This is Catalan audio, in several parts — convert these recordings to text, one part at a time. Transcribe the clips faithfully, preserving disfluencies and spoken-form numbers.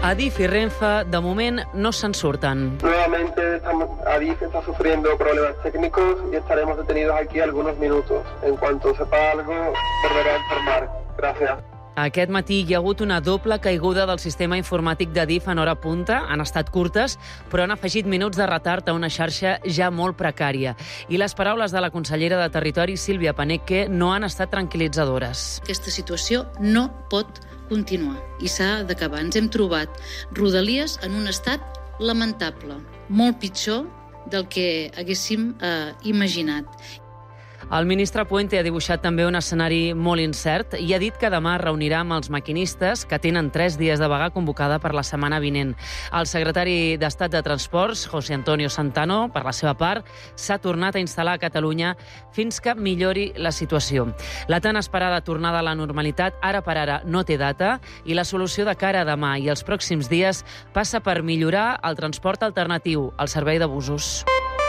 Adif y Renfe, de moment, no se'n surten. Nuevamente estamos, Adif está sufriendo problemas técnicos y estaremos detenidos aquí algunos minutos. En cuanto sepa algo, volveré a informar. Gracias. Aquest matí hi ha hagut una doble caiguda del sistema informàtic d'Adif en hora punta. Han estat curtes, però han afegit minuts de retard a una xarxa ja molt precària. I les paraules de la consellera de Territori, Sílvia Paneque, no han estat tranquil·litzadores. Aquesta situació no pot continuar i s'ha d'acabar. Ens hem trobat Rodalies en un estat lamentable, molt pitjor del que haguéssim eh, imaginat. El ministre Puente ha dibuixat també un escenari molt incert i ha dit que demà reunirà amb els maquinistes, que tenen tres dies de vaga convocada per la setmana vinent. El secretari d'Estat de Transports, José Antonio Santano, per la seva part, s'ha tornat a instal·lar a Catalunya fins que millori la situació. La tan esperada tornada a la normalitat ara per ara no té data i la solució de cara a demà i els pròxims dies passa per millorar el transport alternatiu, el servei de busos.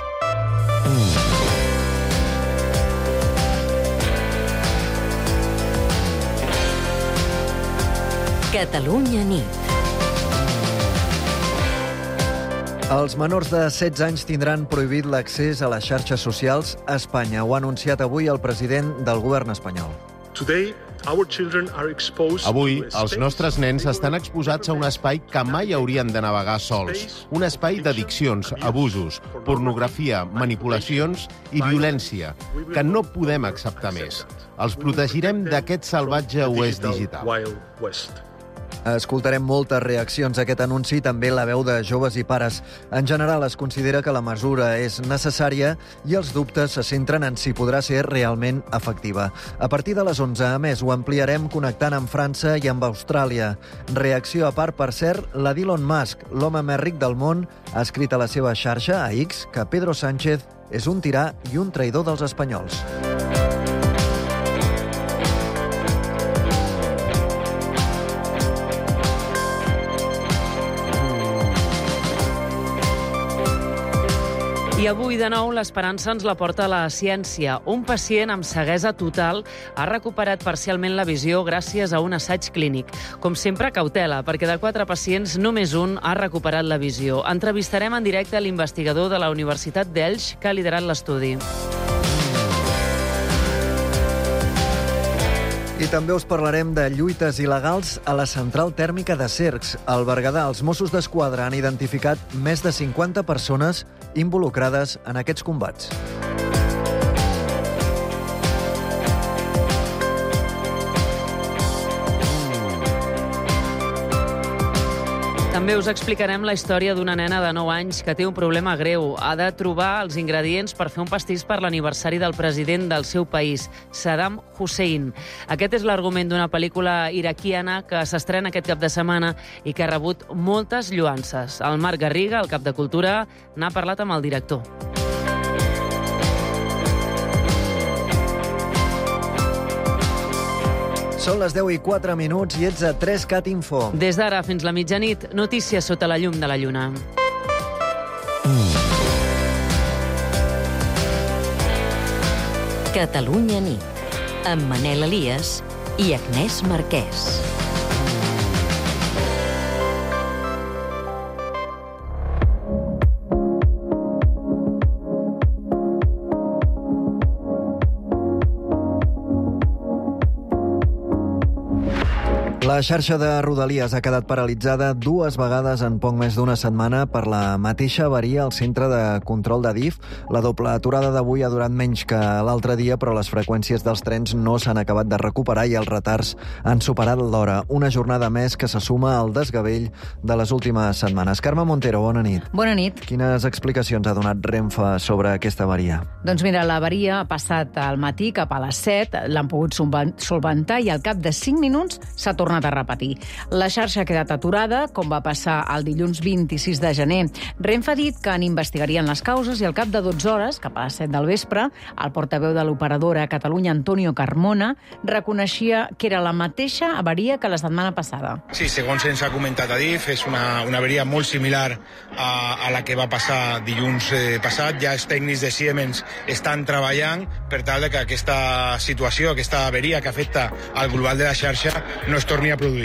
Catalunya nit. Els menors de setze anys tindran prohibit l'accés a les xarxes socials a Espanya. Ho ha anunciat avui el president del govern espanyol. Avui, els nostres nens estan exposats a un espai que mai haurien de navegar sols. Un espai d'addiccions, abusos, pornografia, manipulacions i violència, que no podem acceptar més. Els protegirem d'aquest salvatge oest digital. Escoltarem moltes reaccions a aquest anunci, també la veu de joves i pares. En general, es considera que la mesura és necessària i els dubtes se centren en si podrà ser realment efectiva. A partir de les onze, a més, ho ampliarem connectant amb França i amb Austràlia. Reacció a part, per cert, la d'Elon Musk, l'home més ric del món, ha escrit a la seva xarxa, a X, que Pedro Sánchez és un tirà i un traïdor dels espanyols. I avui, de nou, l'esperança ens la porta a la ciència. Un pacient amb ceguesa total ha recuperat parcialment la visió gràcies a un assaig clínic. Com sempre, cautela, perquè de quatre pacients només un ha recuperat la visió. Entrevistarem en directe l'investigador de la Universitat d'Elx que ha liderat l'estudi. I també us parlarem de lluites il·legals a la central tèrmica de Cercs. Al Berguedà, els Mossos d'Esquadra han identificat més de cinquanta persones involucrades en aquests combats. També us explicarem la història d'una nena de nou anys que té un problema greu. Ha de trobar els ingredients per fer un pastís per l'aniversari del president del seu país, Saddam Hussein. Aquest és l'argument d'una pel·lícula iraquiana que s'estrena aquest cap de setmana i que ha rebut moltes lloances. El Marc Garriga, el cap de Cultura, n'ha parlat amb el director. Són les deu i quatre minuts i ets a tres cat Info. Des d'ara fins la mitjanit, notícies sota la llum de la lluna. Catalunya nit, amb Manel Elias i Agnès Marquès. La xarxa de Rodalies ha quedat paralitzada dues vegades en poc més d'una setmana per la mateixa avaria al centre de control d'Adif. La doble aturada d'avui ha durat menys que l'altre dia, però les freqüències dels trens no s'han acabat de recuperar i els retards han superat l'hora. Una jornada més que se suma al desgavell de les últimes setmanes. Carme Montero, bona nit. Bona nit. Quines explicacions ha donat Renfe sobre aquesta avaria? Doncs mira, l'avaria ha passat al matí cap a les set, l'han pogut solventar i al cap de cinc minuts s'ha tornat a repetir. La xarxa ha quedat aturada, com va passar el dilluns vint-i-sis de gener. Renfe ha dit que en investigarien les causes i al cap de dotze hores, cap a les set del vespre, el portaveu de l'operadora a Catalunya, Antonio Carmona, reconeixia que era la mateixa avaria que la setmana passada. Sí, segons ens ha comentat Adif, és una, una avaria molt similar a, a la que va passar dilluns eh, passat. Ja els tècnics de Siemens estan treballant per tal de que aquesta situació, aquesta avaria que afecta al global de la xarxa no es torni a produir.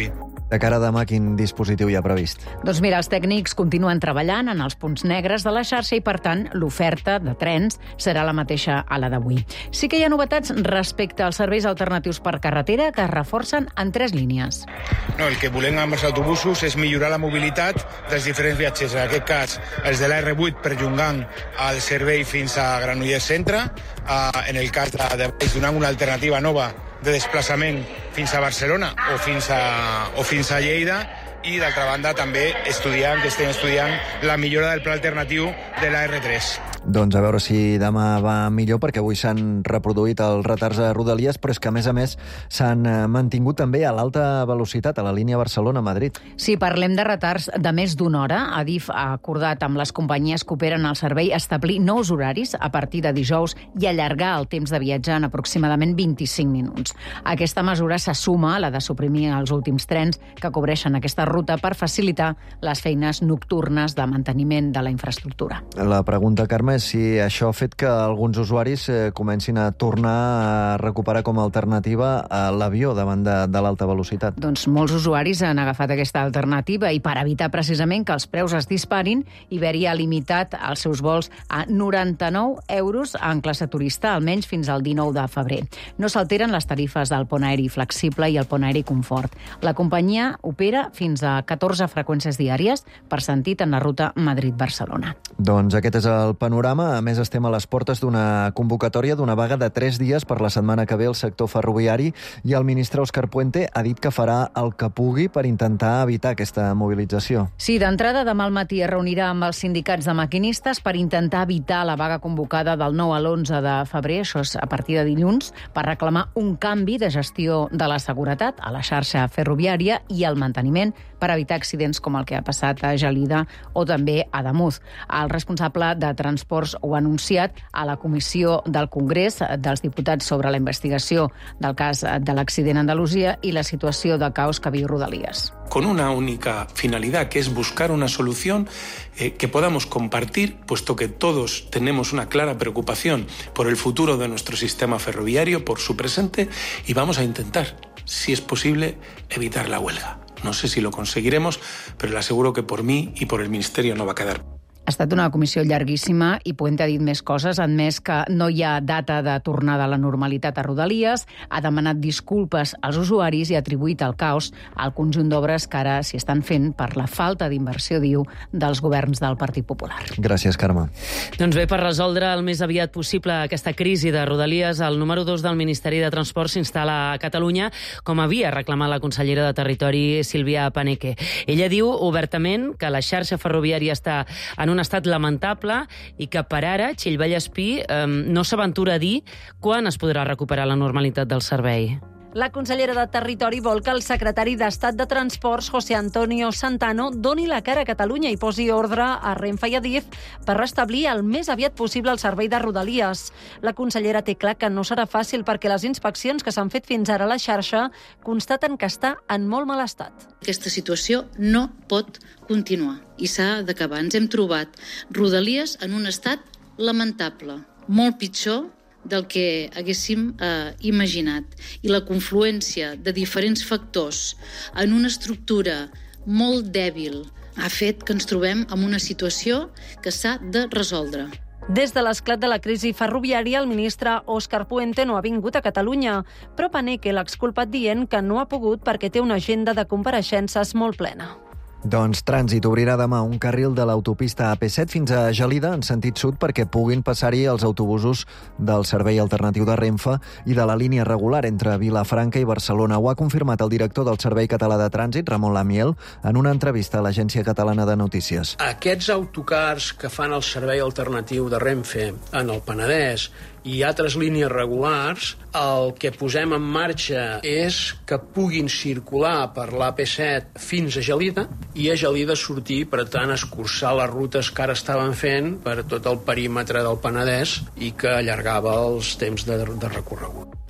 De cara a demà, quin dispositiu hi ha previst? Doncs mira, els tècnics continuen treballant en els punts negres de la xarxa i, per tant, l'oferta de trens serà la mateixa a la d'avui. Sí que hi ha novetats respecte als serveis alternatius per carretera que es reforcen en tres línies. No, el que volem amb els autobusos és millorar la mobilitat dels diferents viatgers. En aquest cas, els de l'A erre vuit perllongant el servei fins a Granollers Centre. En el cas de, de Valls, donant una alternativa nova de desplaçament fins a Barcelona o fins a, o fins a Lleida, i d'altra banda també estudiant, que estem estudiant la millora del pla alternatiu de l'A erre tres. Doncs a veure si demà va millor, perquè avui s'han reproduït els retards a Rodalies, però és que, a més a més, s'han mantingut també a l'alta velocitat, a la línia Barcelona-Madrid. Sí, parlem de retards de més d'una hora. Adif ha acordat amb les companyies que operen el servei establir nous horaris a partir de dijous i allargar el temps de viatge en aproximadament vint-i-cinc minuts. Aquesta mesura se suma a la de suprimir els últims trens que cobreixen aquesta ruta per facilitar les feines nocturnes de manteniment de la infraestructura. La pregunta, Carme, és si això ha fet que alguns usuaris eh, comencin a tornar a recuperar com a alternativa a l'avió davant de, de l'alta velocitat. Doncs molts usuaris han agafat aquesta alternativa i, per evitar precisament que els preus es disparin, Iberia ha limitat els seus vols a noranta-nou euros en classe turista, almenys fins al dinou de febrer. No s'alteren les tarifes del pont aeri flexible i el pont aeri confort. La companyia opera fins a catorze freqüències diàries per sentit en la ruta Madrid-Barcelona. Doncs aquest és el panorama. A més, estem a les portes d'una convocatòria d'una vaga de tres dies per la setmana que ve al sector ferroviari, i el ministre Òscar Puente ha dit que farà el que pugui per intentar evitar aquesta mobilització. Sí, d'entrada, demà al matí es reunirà amb els sindicats de maquinistes per intentar evitar la vaga convocada del nou a l'onze de febrer, això és a partir de dilluns, per reclamar un canvi de gestió de la seguretat a la xarxa ferroviària i el manteniment per evitar accidents com el que ha passat a Gelida o també a Ademús. El responsable de Transports ho ha anunciat a la Comissió del Congrés dels Diputats sobre la investigació del cas de l'accident a Andalusia y la situació de caos que viu Rodalies. Con una única finalidad, que es buscar una solución eh, que podamos compartir, puesto que todos tenemos una clara preocupación por el futuro de nuestro sistema ferroviario, por su presente, y vamos a intentar, si es posible, evitar la huelga. No sé si lo conseguiremos, pero le aseguro que por mí y por el Ministerio no va a quedar. Ha estat una comissió llarguíssima i Puente ha dit més coses, ha admès que no hi ha data de tornada a la normalitat a Rodalies, ha demanat disculpes als usuaris i ha atribuït el caos al conjunt d'obres que ara s'hi estan fent per la falta d'inversió, diu, dels governs del Partit Popular. Gràcies, Carme. Doncs bé, per resoldre el més aviat possible aquesta crisi de Rodalies, el número dos del Ministeri de Transport s'instal·la a Catalunya, com havia reclamat la consellera de Territori, Sílvia Paneque. Ella diu obertament que la xarxa ferroviària està en un estat lamentable i que per ara Txell Vallespí eh, no s'aventura a dir quan es podrà recuperar la normalitat del servei. La consellera de Territori vol que el secretari d'Estat de Transports, José Antonio Santano, doni la cara a Catalunya i posi ordre a Renfe i Adif per restablir el més aviat possible el servei de Rodalies. La consellera té clar que no serà fàcil perquè les inspeccions que s'han fet fins ara a la xarxa constaten que està en molt mal estat. Aquesta situació no pot continuar i s'ha d'acabar. Ens hem trobat Rodalies en un estat lamentable, molt pitjor del que haguéssim eh, imaginat. I la confluència de diferents factors en una estructura molt dèbil ha fet que ens trobem en una situació que s'ha de resoldre. Des de l'esclat de la crisi ferroviària, el ministre Òscar Puente no ha vingut a Catalunya, però Paneque l'ha exculpat dient que no ha pogut perquè té una agenda de compareixences molt plena. Doncs Trànsit obrirà demà un carril de l'autopista A P set fins a Gelida en sentit sud perquè puguin passar-hi els autobusos del servei alternatiu de Renfe i de la línia regular entre Vilafranca i Barcelona. Ho ha confirmat el director del Servei Català de Trànsit, Ramon Lamiel, en una entrevista a l'Agència Catalana de Notícies. Aquests autocars que fan el servei alternatiu de Renfe en el Penedès i altres línies regulars, el que posem en marxa és que puguin circular per l'A P set fins a Gelida i a Gelida sortir, per tant, escurçar les rutes que ara estaven fent per tot el perímetre del Penedès i que allargava els temps de, de recorregut.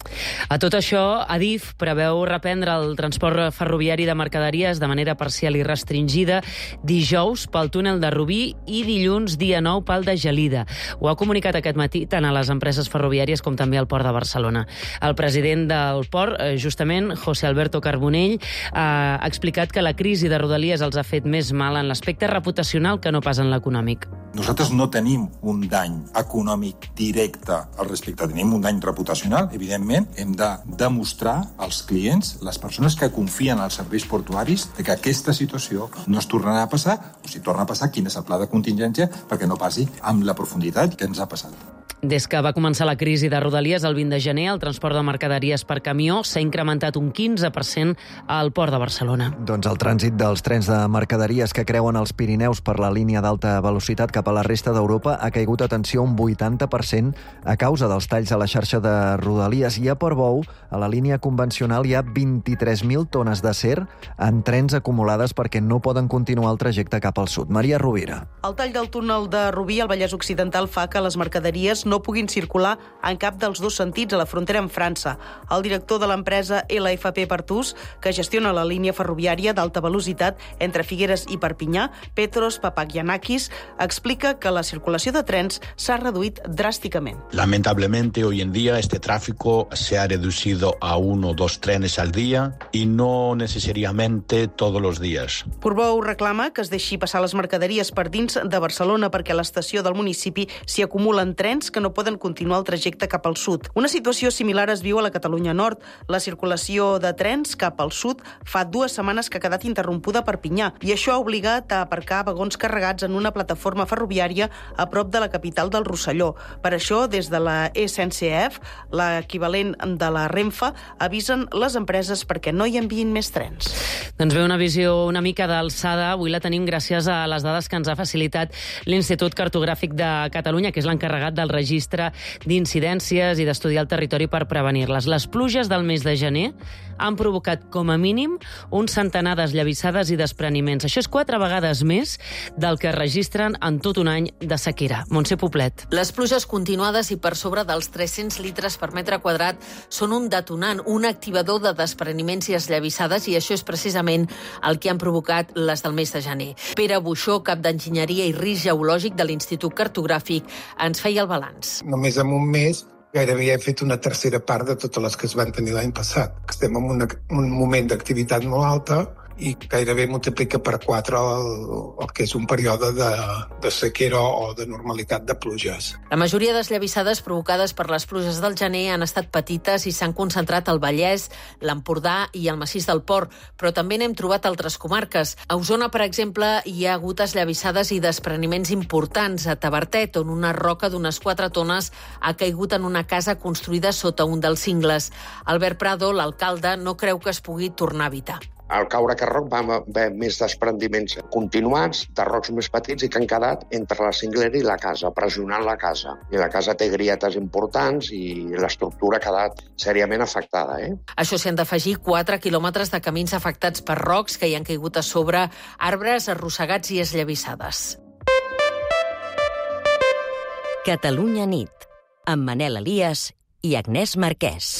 A tot això, Adif preveu reprendre el transport ferroviari de mercaderies de manera parcial i restringida dijous pel túnel de Rubí i dilluns dia nou pel de Gelida. Ho ha comunicat aquest matí tant a les empreses ferroviàries com també al Port de Barcelona. El president del Port, justament, José Alberto Carbonell, ha explicat que la crisi de Rodalies els ha fet més mal en l'aspecte reputacional que no pas en l'econòmic. Nosaltres no tenim un dany econòmic directe al respecte, tenim un dany reputacional, evidentment. Hem de demostrar als clients, les persones que confien als serveis portuaris, que aquesta situació no es tornarà a passar, o si torna a passar, quin és el pla de contingència perquè no passi amb la profunditat que ens ha passat. Des que va començar la crisi de Rodalies el vint de gener, el transport de mercaderies per camió s'ha incrementat un quinze per cent al Port de Barcelona. Doncs el trànsit dels trens de mercaderies que creuen els Pirineus per la línia d'alta velocitat cap a la resta d'Europa ha caigut, atenció, un vuitanta per cent a causa dels talls a la xarxa de Rodalies. I a Portbou, a la línia convencional, hi ha vint-i-tres mil tones d'acer en trens acumulades perquè no poden continuar el trajecte cap al sud. Maria Rovira. El tall del túnel de Rubí al Vallès Occidental fa que les mercaderies no puguin circular en cap dels dos sentits a la frontera amb França. El director de l'empresa L F P Pertús, que gestiona la línia ferroviària d'alta velocitat entre Figueres i Perpinyà, Petros Papagiannakis, explica que la circulació de trens s'ha reduït dràsticament. Lamentablemente, hoy en día este tráfico se ha reducido a uno o dos trenes al día y no necesariamente todos los días. Portbou reclama que es deixi passar les mercaderies per dins de Barcelona perquè a l'estació del municipi s'hi acumulen trens que no poden continuar el trajecte cap al sud. Una situació similar es viu a la Catalunya Nord. La circulació de trens cap al sud fa dues setmanes que ha quedat interrompuda a Perpinyà i això ha obligat a aparcar vagons carregats en una plataforma ferroviària a prop de la capital del Rosselló. Per això, des de la S N C F, l'equivalent de la Renfe, avisen les empreses perquè no hi enviïn més trens. Doncs bé, una visió una mica d'alçada. Avui la tenim gràcies a les dades que ens ha facilitat l'Institut Cartogràfic de Catalunya, que és l'encarregat del registre d'incidències i d'estudiar el territori per prevenir-les. Les pluges del mes de gener han provocat com a mínim un centenar d'esllavissades i despreniments. Això és quatre vegades més del que registren en tot un any de sequera. Montse Poblet. Les pluges continuades i per sobre dels tres-cents litres per metre quadrat són un detonant, un activador de despreniments i esllavissades, i això és precisament el que han provocat les del mes de gener. Pere Buixó, cap d'Enginyeria i Risc Geològic de l'Institut Cartogràfic, ens feia el balanç. Només en un mes gairebé hem fet una tercera part de totes les que es van tenir l'any passat. Estem en una, un moment d'activitat molt alta i gairebé multiplica per quatre el, el que és un període de, de sequera o de normalitat de pluges. La majoria d'esllavissades provocades per les pluges del gener han estat petites i s'han concentrat al Vallès, l'Empordà i el massís del Port, però també n'hem trobat altres comarques. A Osona, per exemple, hi ha hagut esllavissades i despreniments importants. A Tavertet, on una roca d'unes quatre tones ha caigut en una casa construïda sota un dels cingles. Albert Prado, l'alcalde, no creu que es pugui tornar a evitar. Al caure aquest roc va haver més desprendiments continuats, de rocs més petits i que han quedat entre la cinglera i la casa, pressionant la casa. I la casa té grietes importants i l'estructura ha quedat seriament afectada. Eh? Això s'hi han d'afegir quatre quilòmetres de camins afectats per rocs que hi han caigut a sobre, arbres arrossegats i esllavissades. Catalunya nit, amb Manel Elias i Agnès Marquès.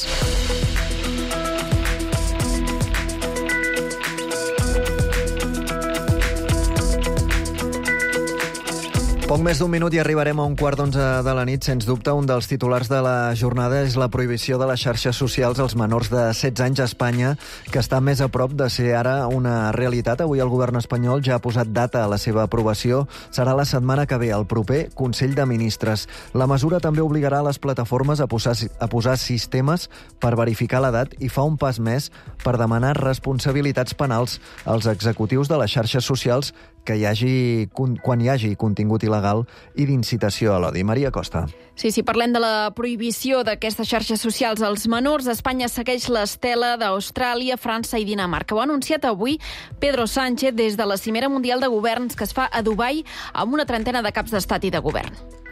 Poc més d'un minut i arribarem a un quart d'onze de la nit. Sens dubte, un dels titulars de la jornada és la prohibició de les xarxes socials als menors de setze anys a Espanya, que està més a prop de ser ara una realitat. Avui el govern espanyol ja ha posat data a la seva aprovació. Serà la setmana que ve, el proper Consell de Ministres. La mesura també obligarà a les plataformes a posar, a posar sistemes per verificar l'edat i fa un pas més per demanar responsabilitats penals als executius de les xarxes socials que hi hagi, quan hi hagi contingut il·legal i d'incitació a l'odi. Maria Costa. Sí, si parlem de la prohibició d'aquestes xarxes socials als menors, Espanya segueix l'estela d'Austràlia, França i Dinamarca. Ho ha anunciat avui Pedro Sánchez des de la cimera mundial de governs que es fa a Dubai amb una trentena de caps d'estat i de govern.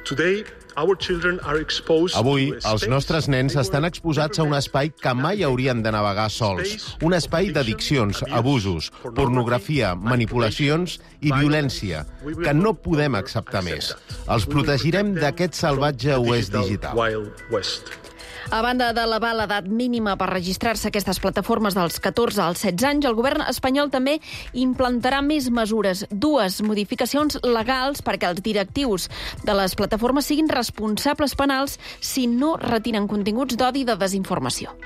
Avui, els nostres nens estan exposats a un espai que mai haurien de navegar sols. Un espai d'addiccions, abusos, pornografia, manipulacions i violència, que no podem acceptar més. Els protegirem d'aquest salvatge oest digital. A banda d'elevar l'edat mínima per registrar-se a aquestes plataformes dels catorze als setze anys, el govern espanyol també implantarà més mesures, dues modificacions legals perquè els directius de les plataformes siguin responsables penals si no retiren continguts d'odi i de desinformació.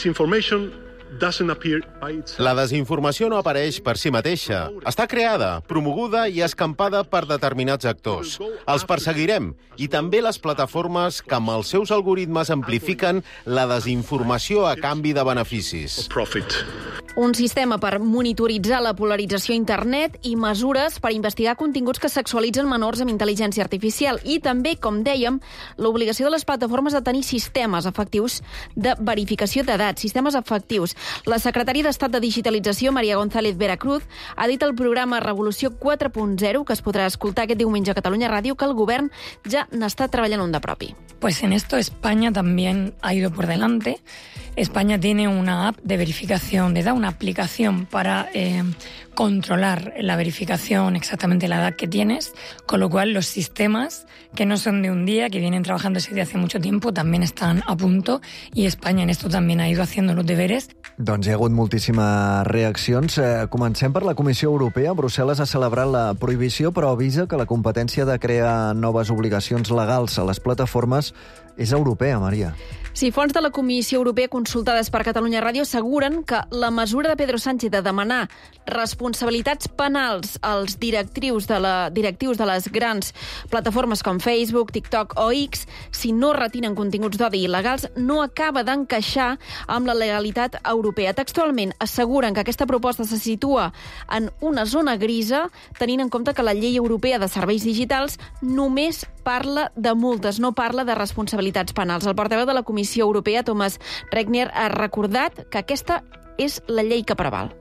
La desinformació no apareix per si mateixa. Està creada, promoguda i escampada per determinats actors. Els perseguirem, i també les plataformes que amb els seus algoritmes amplifiquen la desinformació a canvi de beneficis. Un sistema per monitoritzar la polarització a internet i mesures per investigar continguts que sexualitzen menors amb intel·ligència artificial. I també, com dèiem, l'obligació de les plataformes de tenir sistemes efectius de verificació d'edat, sistemes efectius. La secretària d'Estat de Digitalització, María González Veracruz, ha dit al programa Revolució quatre punt zero, que es podrà escoltar aquest diumenge a Catalunya Ràdio, que el govern ja n'està treballant un de propi. Pues en esto España también ha ido por delante. España tiene una app de verificación de edad, una aplicación para eh, controlar la verificación exactamente la edad que tienes, con lo cual los sistemas que no son de un día, que vienen trabajándose desde hace mucho tiempo, también están a punto y España en esto también ha ido haciendo los deberes. Doncs hi ha hagut moltíssimes reaccions. Eh, comencem per la Comissió Europea. Brussel·les ha celebrat la prohibició, però avisa que la competència de crear noves obligacions legals a les plataformes és europea, Maria. Sí, fons de la Comissió Europea consultades per Catalunya Ràdio asseguren que la mesura de Pedro Sánchez de demanar responsabilitats penals als directius de, la, directius de les grans plataformes com Facebook, TikTok o X, si no retiren continguts d'odi il·legals, no acaba d'encaixar amb la legalitat europea. Textualment asseguren que aquesta proposta se situa en una zona grisa, tenint en compte que la llei europea de serveis digitals només parla de multes, no parla de responsabilitats penals. El portaveu de la Comissió Europea, Thomas Regner, ha recordat que aquesta és la llei que preval.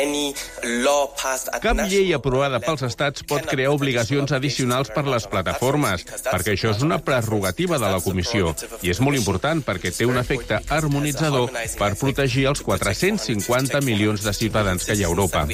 Cap llei aprovada pels estats pot crear obligacions addicionals per les plataformes, perquè això és una prerrogativa de la Comissió, i és molt important perquè té un efecte harmonitzador per protegir els quatre-cents cinquanta milions de ciutadans que hi ha a Europa.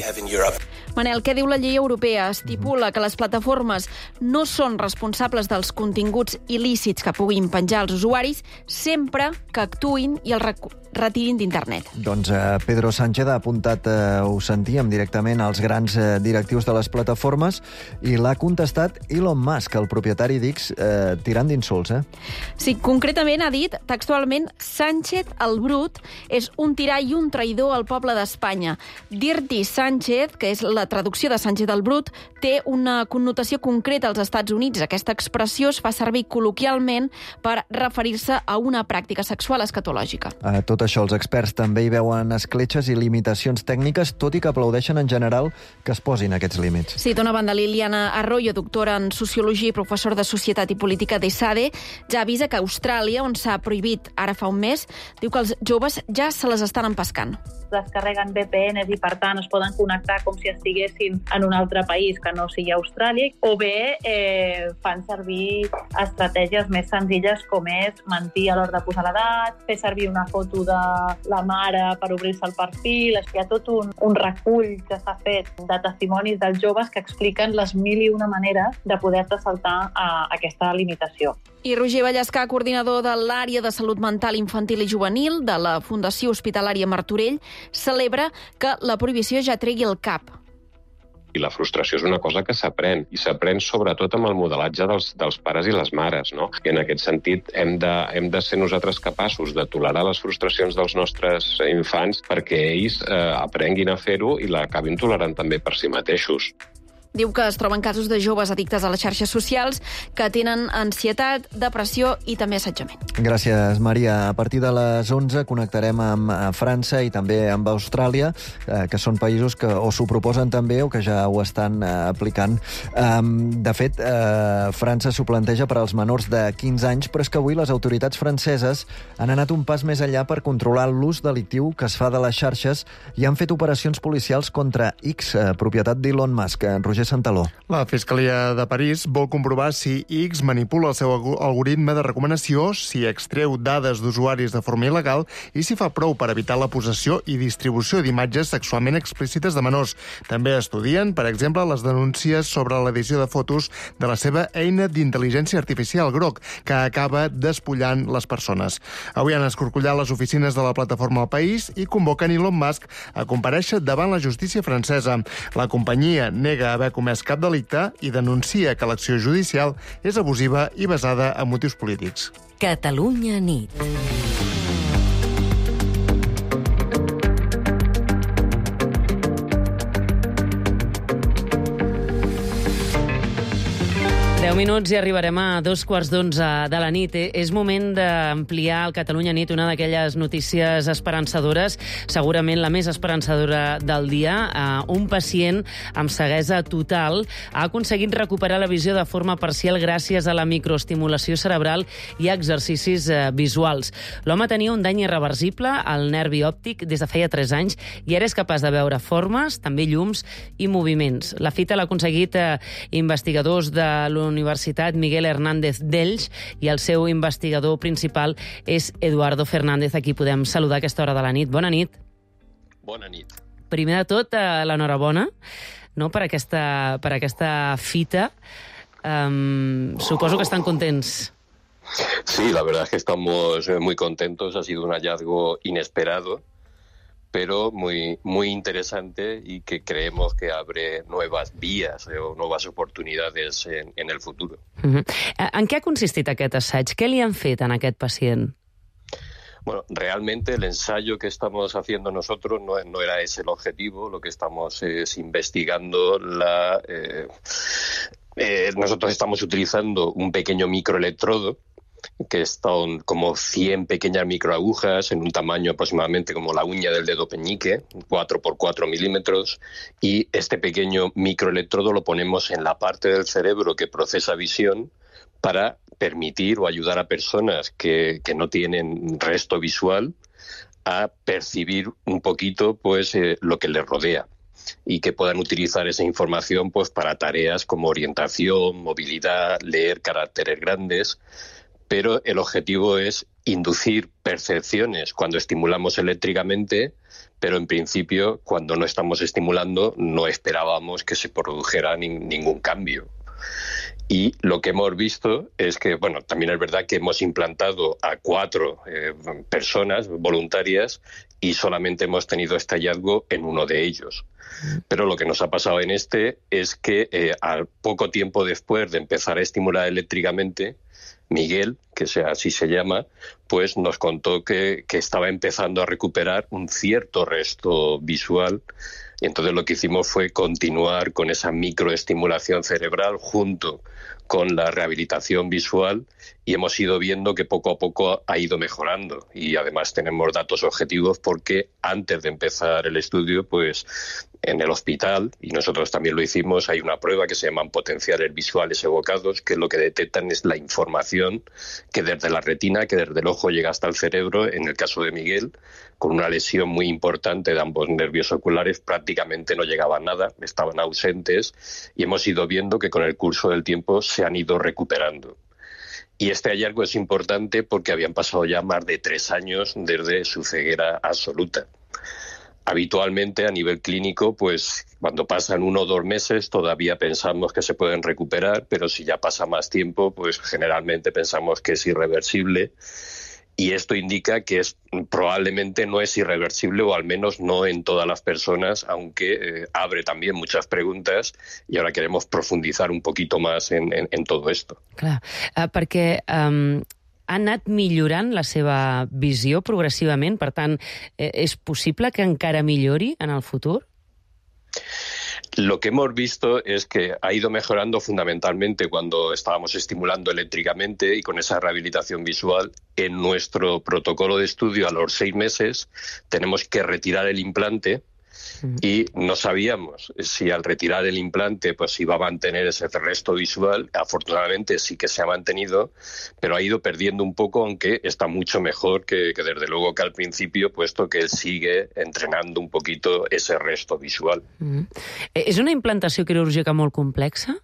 Manel, què diu la llei europea? Estipula que les plataformes no són responsables dels continguts il·lícits que puguin penjar els usuaris sempre que actuïn i els retirin d'internet. Doncs eh, Pedro Sánchez ha apuntat, eh, ho sentíem directament, als grans eh, directius de les plataformes i l'ha contestat Elon Musk, el propietari d'X, eh, tirant d'insults. Eh? Sí, concretament ha dit textualment: Sánchez, el brut, és un tirà i un traïdor al poble d'Espanya. Dirty Sánchez, que és la traducció de Sánchez el brut, té una connotació concreta als Estats Units. Aquesta expressió es fa servir col·loquialment per referir-se a una pràctica sexual escatològica. A tot això, els experts també hi veuen escletxes i limitacions tècniques, tot i que aplaudeixen en general que es posin aquests límits. Sí, d'una banda, Liliana Arroyo, doctora en Sociologia i professor de Societat i Política d'ESADE, ja avisa que a Austràlia, on s'ha prohibit ara fa un mes, diu que els joves ja se les estan empescant. Descarreguen V P Ns i, per tant, es poden connectar com si estiguessin en un altre país que no sigui Austràlia, o bé eh, fan servir estratègies més senzilles com és mentir a l'hora de posar l'edat, fer servir una foto de la mare per obrir-se el perfil. Hi ha tot un, un recull que s'ha fet de testimonis dels joves que expliquen les mil i una maneres de poder-te saltar a aquesta limitació. I Roger Vallescà, coordinador de l'àrea de salut mental infantil i juvenil de la Fundació Hospitalària Martorell, celebra que la prohibició ja tregui el cap. I la frustració és una cosa que s'aprèn, i s'aprèn sobretot amb el modelatge dels, dels pares i les mares, no? I en aquest sentit hem de, hem de ser nosaltres capaços de tolerar les frustracions dels nostres infants perquè ells eh, aprenguin a fer-ho i l'acabin tolerant també per si mateixos. Diu que es troben casos de joves addictes a les xarxes socials que tenen ansietat, depressió i també assetjament. Gràcies, Maria. A partir de les onze connectarem amb França i també amb Austràlia, eh, que són països que o s'ho proposen també o que ja ho estan eh, aplicant. Um, de fet, eh, França s'ho planteja per als menors de quinze anys, però és que avui les autoritats franceses han anat un pas més enllà per controlar l'ús delictiu que es fa de les xarxes i han fet operacions policials contra X, eh, propietat d'Elon Musk. Roger Roger Santaló. La Fiscalia de París vol comprovar si X manipula el seu algoritme de recomanació, si extreu dades d'usuaris de forma il·legal i si fa prou per evitar la possessió i distribució d'imatges sexualment explícites de menors. També estudien, per exemple, les denúncies sobre l'edició de fotos de la seva eina d'intel·ligència artificial Grok, que acaba despullant les persones. Avui han escorcollat les oficines de la plataforma El País i convoquen Elon Musk a comparèixer davant la justícia francesa. La companyia nega haver comès cap delicte i denuncia que l'acció judicial és abusiva i basada en motius polítics. Catalunya nit. deu minuts i arribarem a dos quarts d'onze de la nit. És moment d'ampliar el Catalunya Nit, una d'aquelles notícies esperançadores, segurament la més esperançadora del dia. Un pacient amb ceguesa total ha aconseguit recuperar la visió de forma parcial gràcies a la microestimulació cerebral i a exercicis visuals. L'home tenia un dany irreversible al nervi òptic des de feia tres anys i ara és capaç de veure formes, també llums i moviments. La fita l'ha aconseguit investigadors de l'Universitat Universitat Miguel Hernández d'Elx i el seu investigador principal és Eduardo Fernández, a qui podem saludar a aquesta hora de la nit. Bona nit. Bona nit. Primer de tot, l'enhorabona, no, per aquesta, per aquesta fita. Um, suposo que estan contents. Sí, la verdad es que estamos muy contentos. Ha sido un hallazgo inesperado, pero muy, muy interesante y que creemos que abre nuevas vías o nuevas oportunidades en, en el futuro. Uh-huh. En què ha consistit aquest assaig? Què li han fet en aquest pacient? Bueno, realmente el ensayo que estamos haciendo nosotros no, no era ese el objetivo. Lo que estamos es investigando la... Eh, eh, nosotros estamos utilizando un pequeño microelectrodo que están como cien pequeñas microagujas en un tamaño aproximadamente como la uña del dedo peñique, cuatro por cuatro milímetros, y este pequeño microelectrodo lo ponemos en la parte del cerebro que procesa visión para permitir o ayudar a personas que, que no tienen resto visual a percibir un poquito pues eh, lo que les rodea y que puedan utilizar esa información pues para tareas como orientación, movilidad, leer caracteres grandes. Pero el objetivo es inducir percepciones cuando estimulamos eléctricamente, pero en principio cuando no estamos estimulando no esperábamos que se produjera ni, ningún cambio. Y lo que hemos visto es que, bueno, también es verdad que hemos implantado a cuatro eh, personas voluntarias y solamente hemos tenido este hallazgo en uno de ellos. Pero lo que nos ha pasado en este es que eh, al poco tiempo después de empezar a estimular eléctricamente, Miguel, que sea, así se llama, pues nos contó que, que estaba empezando a recuperar un cierto resto visual. Y entonces lo que hicimos fue continuar con esa microestimulación cerebral junto con la rehabilitación visual y hemos ido viendo que poco a poco ha ido mejorando. Y además tenemos datos objetivos porque antes de empezar el estudio, pues en el hospital, y nosotros también lo hicimos, hay una prueba que se llaman potenciales visuales evocados, que lo que detectan es la información que desde la retina, que desde el ojo llega hasta el cerebro. En el caso de Miguel, con una lesión muy importante de ambos nervios oculares, prácticamente no llegaba nada, estaban ausentes, y hemos ido viendo que con el curso del tiempo se han ido recuperando. Y este hallazgo es importante porque habían pasado ya más de tres años desde su ceguera absoluta. Habitualmente a nivel clínico, pues cuando pasan uno o dos meses todavía pensamos que se pueden recuperar, pero si ya pasa más tiempo, pues generalmente pensamos que es irreversible. Y esto indica que es, probablemente no es irreversible, o al menos no en todas las personas, aunque eh, abre también muchas preguntas y ahora queremos profundizar un poquito más en, en, en todo esto. Clar, uh, perquè... Um... ha anat millorant la seva visió progressivament? Per tant, ¿es possible que encara millori en el futur? Lo que hemos visto es que ha ido mejorando fundamentalmente cuando estábamos estimulando eléctricamente y con esa rehabilitación visual. En nuestro protocolo de estudio a los seis meses tenemos que retirar el implante y no sabíamos si al retirar el implante pues iba a mantener ese resto visual. Afortunadamente sí que se ha mantenido, pero ha ido perdiendo un poco, aunque está mucho mejor que, que desde luego que al principio, puesto que él sigue entrenando un poquito ese resto visual. Mm. És una implantació quirúrgica molt complexa?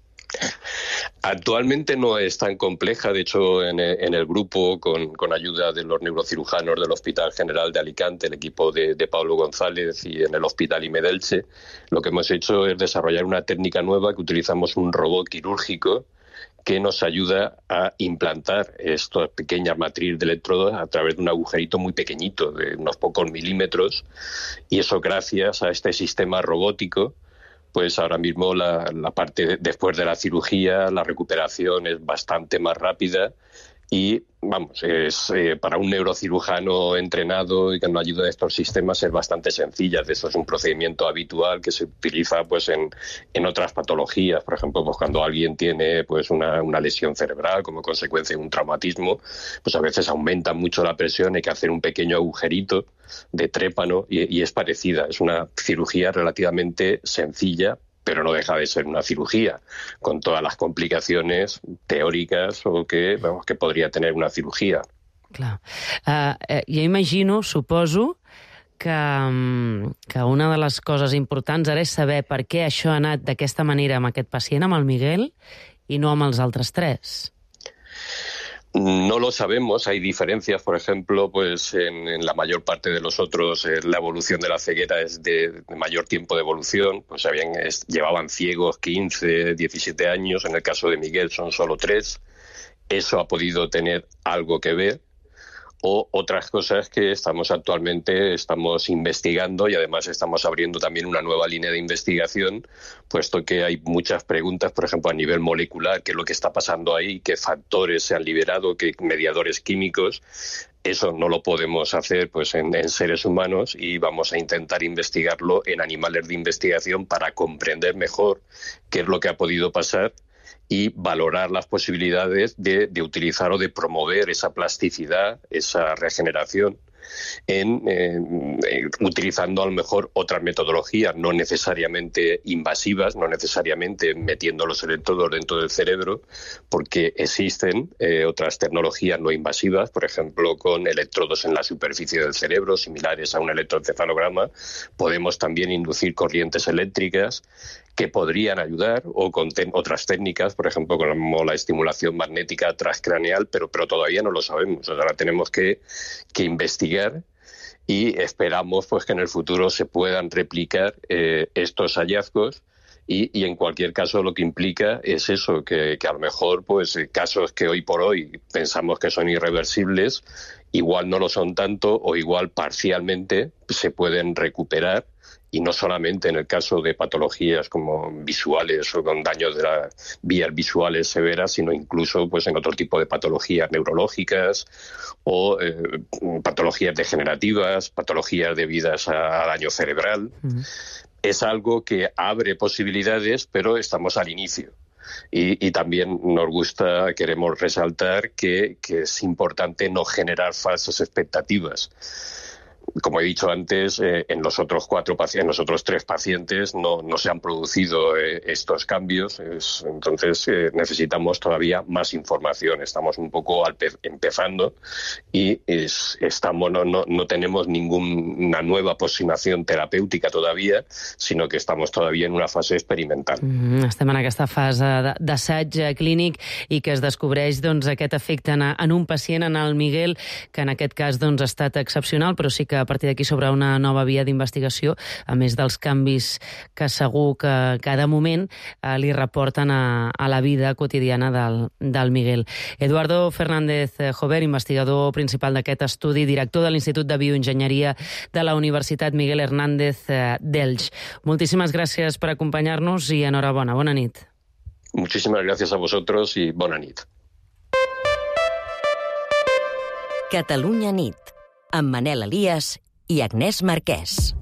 Actualmente no es tan compleja. De hecho, en el, en el grupo, con, con ayuda de los neurocirujanos del Hospital General de Alicante, el equipo de, de Pablo González, y en el Hospital I M E D Elche, lo que hemos hecho es desarrollar una técnica nueva que utilizamos un robot quirúrgico que nos ayuda a implantar esta pequeña matriz de electrodos a través de un agujerito muy pequeñito, de unos pocos milímetros, y eso gracias a este sistema robótico. Pues ahora mismo la, la parte de, después de la cirugía, la recuperación es bastante más rápida y, vamos, es eh, para un neurocirujano entrenado y que nos ayuda a estos sistemas es bastante sencilla. Esto es un procedimiento habitual que se utiliza pues en, en otras patologías. Por ejemplo, pues cuando alguien tiene pues una, una lesión cerebral como consecuencia de un traumatismo, pues a veces aumenta mucho la presión, hay que hacer un pequeño agujerito de trépano y, y es parecida. Es una cirugía relativamente sencilla, pero no deja de ser una cirugía, con todas las complicaciones teòriques o que, vamos, que podria tenir una cirugia. Clar. Uh, uh, jo imagino, suposo, que, um, que una de les coses importants ara és saber per què això ha anat d'aquesta manera amb aquest pacient, amb el Miguel, i no amb els altres tres. No lo sabemos, hay diferencias, por ejemplo, pues en, en la mayor parte de los otros eh, la evolución de la ceguera es de, de mayor tiempo de evolución, pues habían, es, llevaban ciegos quince, diecisiete años, en el caso de Miguel son solo tres, eso ha podido tener algo que ver, o otras cosas que estamos actualmente estamos investigando y además estamos abriendo también una nueva línea de investigación, puesto que hay muchas preguntas, por ejemplo, a nivel molecular, qué es lo que está pasando ahí, qué factores se han liberado, qué mediadores químicos. Eso no lo podemos hacer pues en, en seres humanos y vamos a intentar investigarlo en animales de investigación para comprender mejor qué es lo que ha podido pasar y valorar las posibilidades de, de utilizar o de promover esa plasticidad, esa regeneración, en, en, en, utilizando a lo mejor otras metodologías, no necesariamente invasivas, no necesariamente metiendo los electrodos dentro del cerebro, porque existen eh, otras tecnologías no invasivas, por ejemplo, con electrodos en la superficie del cerebro, similares a un electroencefalograma. Podemos también inducir corrientes eléctricas que podrían ayudar, o con te- otras técnicas, por ejemplo, como la estimulación magnética transcraneal, pero, pero todavía no lo sabemos. Ahora tenemos que, que investigar y esperamos pues que en el futuro se puedan replicar eh, estos hallazgos y, y en cualquier caso lo que implica es eso, que, que a lo mejor pues casos que hoy por hoy pensamos que son irreversibles, igual no lo son tanto o igual parcialmente se pueden recuperar. Y no solamente en el caso de patologías como visuales o con daños de las vías visuales severas, sino incluso pues en otro tipo de patologías neurológicas o eh, patologías degenerativas, patologías debidas a, a daño cerebral. Uh-huh. Es algo que abre posibilidades, pero estamos al inicio. Y, y también nos gusta, queremos resaltar que, que es importante no generar falsas expectativas. Como he dicho antes, eh, en los otros cuatro pacientes, en los otros tres pacientes no, no se han producido eh, estos cambios. Es, entonces eh, necesitamos todavía más información. Estamos un poco al pe- empezando y es, estamos no, no, no tenemos ninguna nueva aproximación terapèutica todavía, sino que estamos todavía en una fase experimental. Mm, estem en aquesta fase de, d'assaig clínic i que es descobreix doncs, aquest efecte en, en un pacient, en el Miguel, que en aquest cas doncs, ha estat excepcional, però sí que a partir d'aquí s'obre una nova via d'investigació, a més dels canvis que segur que cada moment eh, li reporten a, a la vida quotidiana del, del Miguel. Eduardo Fernández Jover, investigador principal d'aquest estudi, director de l'Institut de Bioenginyeria de la Universitat Miguel Hernández d'Elx. Moltíssimes gràcies per acompanyar-nos i enhorabona. Bona nit. Muchísimas gracias a vosotros y bona nit. Catalunya nit, amb Manel Elias i Agnès Marquès.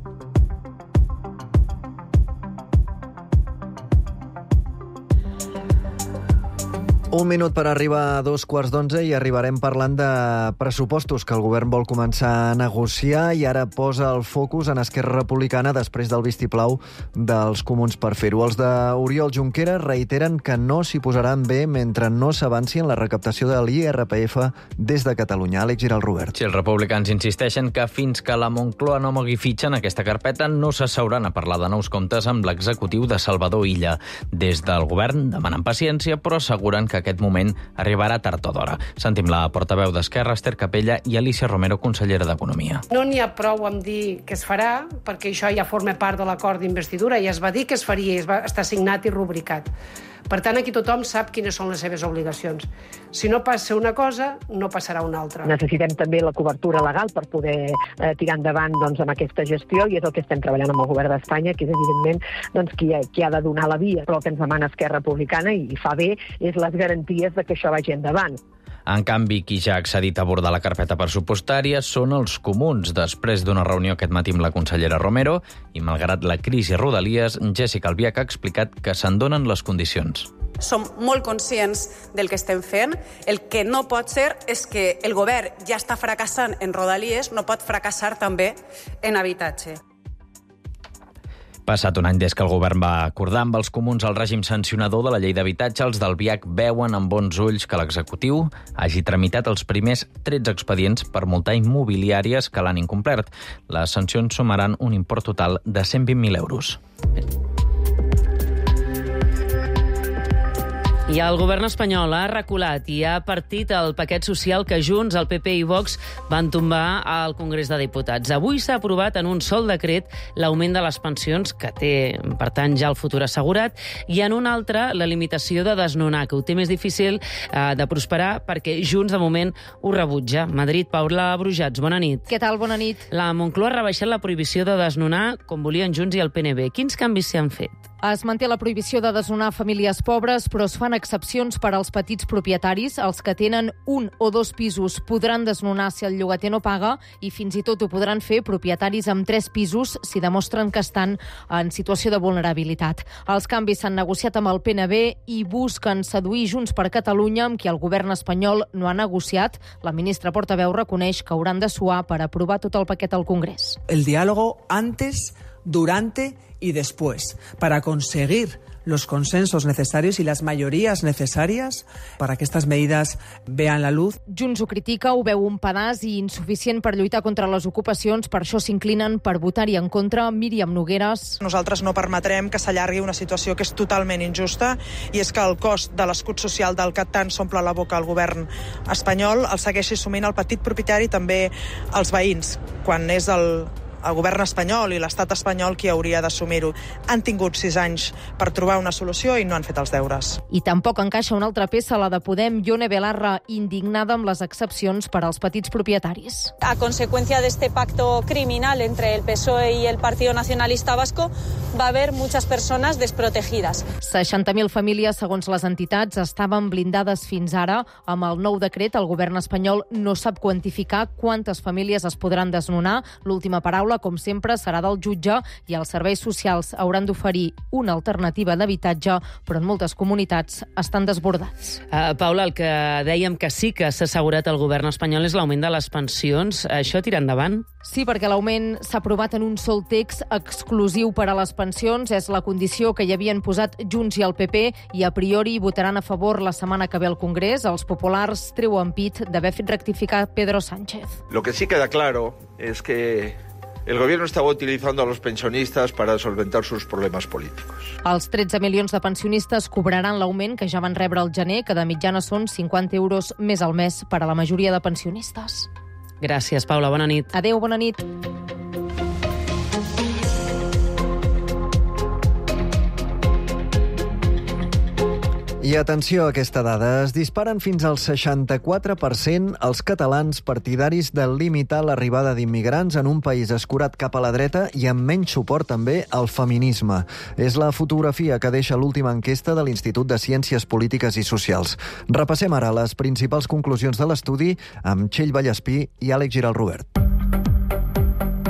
Un minut per arribar a dos quarts d'onze i arribarem parlant de pressupostos que el govern vol començar a negociar i ara posa el focus en Esquerra Republicana després del vistiplau dels comuns per fer-ho. Els d'Oriol Junqueras reiteren que no s'hi posaran bé mentre no s'avanci en la recaptació de l'I R P F des de Catalunya. Àlex Giral Robert. Si els republicans insisteixen que fins que la Moncloa no mogui fitxa en aquesta carpeta no s'asseuran a parlar de nous comptes amb l'executiu de Salvador Illa. Des del govern demanen paciència, però asseguren que aquest moment arribarà tard o d'hora. Sentim la portaveu d'Esquerra, Esther Capella, i Alicia Romero, consellera d'Economia. No n'hi ha prou amb dir que es farà, perquè això ja forma part de l'acord d'investidura, i es va dir que es faria, i es va estar signat i rubricat. Per tant, aquí tothom sap quines són les seves obligacions. Si no passa una cosa, no passarà una altra. Necessitem també la cobertura legal per poder eh, tirar endavant doncs, amb aquesta gestió, i és el que estem treballant amb el govern d'Espanya, que és evidentment doncs, qui, ha, qui ha de donar la via. Però el que ens demana Esquerra Republicana, i fa bé, és les garanties de que això vagi endavant. En canvi, qui ja ha accedit a abordar la carpeta pressupostària són els comuns. Després d'una reunió aquest matí amb la consellera Romero i malgrat la crisi a Rodalies, Jessica Albiach ha explicat que se'n donen les condicions. Som molt conscients del que estem fent. El que no pot ser és que el govern ja està fracassant en Rodalies, no pot fracassar també en habitatge. Passat un any des que el govern va acordar amb els comuns el règim sancionador de la llei d'habitatge, els d'Albiach veuen amb bons ulls que l'executiu hagi tramitat els primers tretze expedients per multar immobiliàries que l'han incomplert. Les sancions sumaran un import total de cent vint mil euros. I el govern espanyol ha reculat i ha partit el paquet social que Junts, el P P i Vox van tombar al Congrés de Diputats. Avui s'ha aprovat en un sol decret l'augment de les pensions, que té, per tant, ja el futur assegurat, i en un altre la limitació de desnonar, que ho té més difícil eh, de prosperar perquè Junts, de moment, ho rebutja. Madrid, Paula Brujats, bona nit. Què tal? Bona nit. La Moncloa ha rebaixat la prohibició de desnonar com volien Junts i el P N B. Quins canvis s'hi han fet? Es manté la prohibició de desnonar famílies pobres, però es fan excepcions per als petits propietaris. Els que tenen un o dos pisos podran desnonar si el llogater no paga i fins i tot ho podran fer propietaris amb tres pisos si demostren que estan en situació de vulnerabilitat. Els canvis s'han negociat amb el P N B i busquen seduir Junts per Catalunya, amb qui el govern espanyol no ha negociat. La ministra portaveu reconeix que hauran de suar per aprovar tot el paquet al Congrés. El diálogo antes, durante y después, para conseguir los consensos necesarios y las mayorías necesarias para que estas medidas vean la luz. Junts ho critica, ho veu un pedaç i insuficient per lluitar contra les ocupacions, per això s'inclinen per votar-hi en contra. Míriam Nogueres. Nosaltres no permetrem que s'allargui una situació que és totalment injusta, i és que el cost de l'escut social del que tant s'omple la boca al govern espanyol el segueixi assumint el petit propietari i també els veïns, quan és el el govern espanyol i l'estat espanyol qui hauria d'assumir-ho. Han tingut sis anys per trobar una solució i no han fet els deures. I tampoc encaixa una altra peça, la de Podem. Ione Belarra, indignada amb les excepcions per als petits propietaris. A consecuencia de este pacto criminal entre el P S O E y el Partido Nacionalista Vasco, va a haber muchas personas desprotegidas. seixanta mil famílies, segons les entitats, estaven blindades fins ara. Amb el nou decret, el govern espanyol no sap quantificar quantes famílies es podran desnonar. L'última paraula, com sempre, serà del jutge i els serveis socials hauran d'oferir una alternativa d'habitatge, però en moltes comunitats estan desbordats. Uh, Paula, el que dèiem que sí que s'ha assegurat el govern espanyol és l'augment de les pensions. Això tira endavant? Sí, perquè l'augment s'ha aprovat en un sol text exclusiu per a les pensions. És la condició que hi havien posat Junts i el P P i a priori votaran a favor la setmana que ve al Congrés. Els populars treuen pit d'haver fet rectificar Pedro Sánchez. Lo que sí queda claro es que el gobierno estaba utilizando a los pensionistas para solventar sus problemas políticos. Els tretze milions de pensionistes cobraran l'augment que ja van rebre al gener, que de mitjana són cinquanta euros més al mes per a la majoria de pensionistes. Gràcies, Paula. Bona nit. Adéu, bona nit. I atenció a aquesta dada, es disparen fins al seixanta-quatre per cent els catalans partidaris de limitar l'arribada d'immigrants en un país escurat cap a la dreta i amb menys suport també al feminisme. És la fotografia que deixa l'última enquesta de l'Institut de Ciències Polítiques i Socials. Repassem ara les principals conclusions de l'estudi amb Txell Vallespí i Àlex Giral Robert.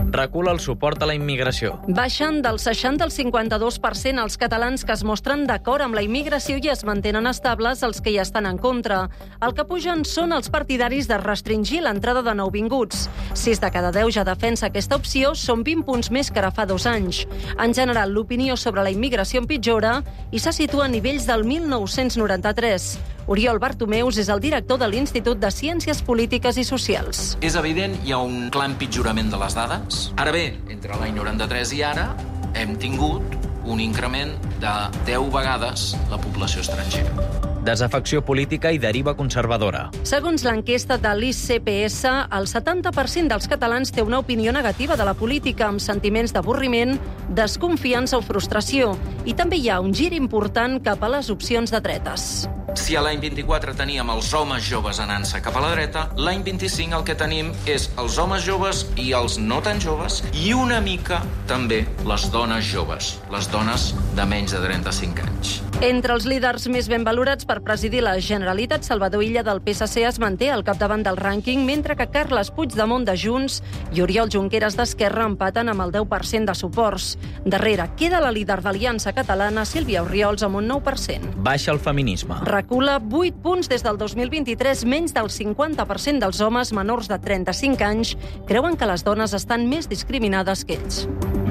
recula el suport a la immigració. Baixen del seixanta al cinquanta-dos per cent els catalans que es mostren d'acord amb la immigració i es mantenen estables els que hi estan en contra. El que pugen són els partidaris de restringir l'entrada de nouvinguts. Sis de cada deu ja defensa aquesta opció, són vint punts més que ara fa dos anys. En general, l'opinió sobre la immigració empitjora i se situa a nivells del mil nou-cents noranta-tres. Oriol Bartomeus és el director de l'Institut de Ciències Polítiques i Socials. És evident, hi ha un clar empitjorament de les dades. Ara bé, entre l'any noranta-tres i ara hem tingut un increment de deu vegades la població estrangera. Desafecció política i deriva conservadora. Segons l'enquesta de l'I C P S, el setanta per cent dels catalans té una opinió negativa de la política amb sentiments d'avorriment, desconfiança o frustració. I també hi ha un gir important cap a les opcions de dretes. Si a l'any vint-i-quatre teníem els homes joves anant-se cap a la dreta, l'any vint-i-cinc el que tenim és els homes joves i els no tan joves i una mica també les dones joves, les dones de menys de trenta-cinc anys. Entre els líders més ben valorats per presidir la Generalitat, Salvador Illa del P S C es manté al capdavant del rànquing, mentre que Carles Puigdemont de Junts i Oriol Junqueras d'Esquerra empaten amb el deu per cent de suports. Darrere queda la líder d'Aliança Catalana, Sílvia Orriols, amb un nou per cent. Baixa el feminisme. Recula vuit punts des del dos mil vint-i-tres, menys del cinquanta per cent dels homes menors de trenta-cinc anys creuen que les dones estan més discriminades que ells.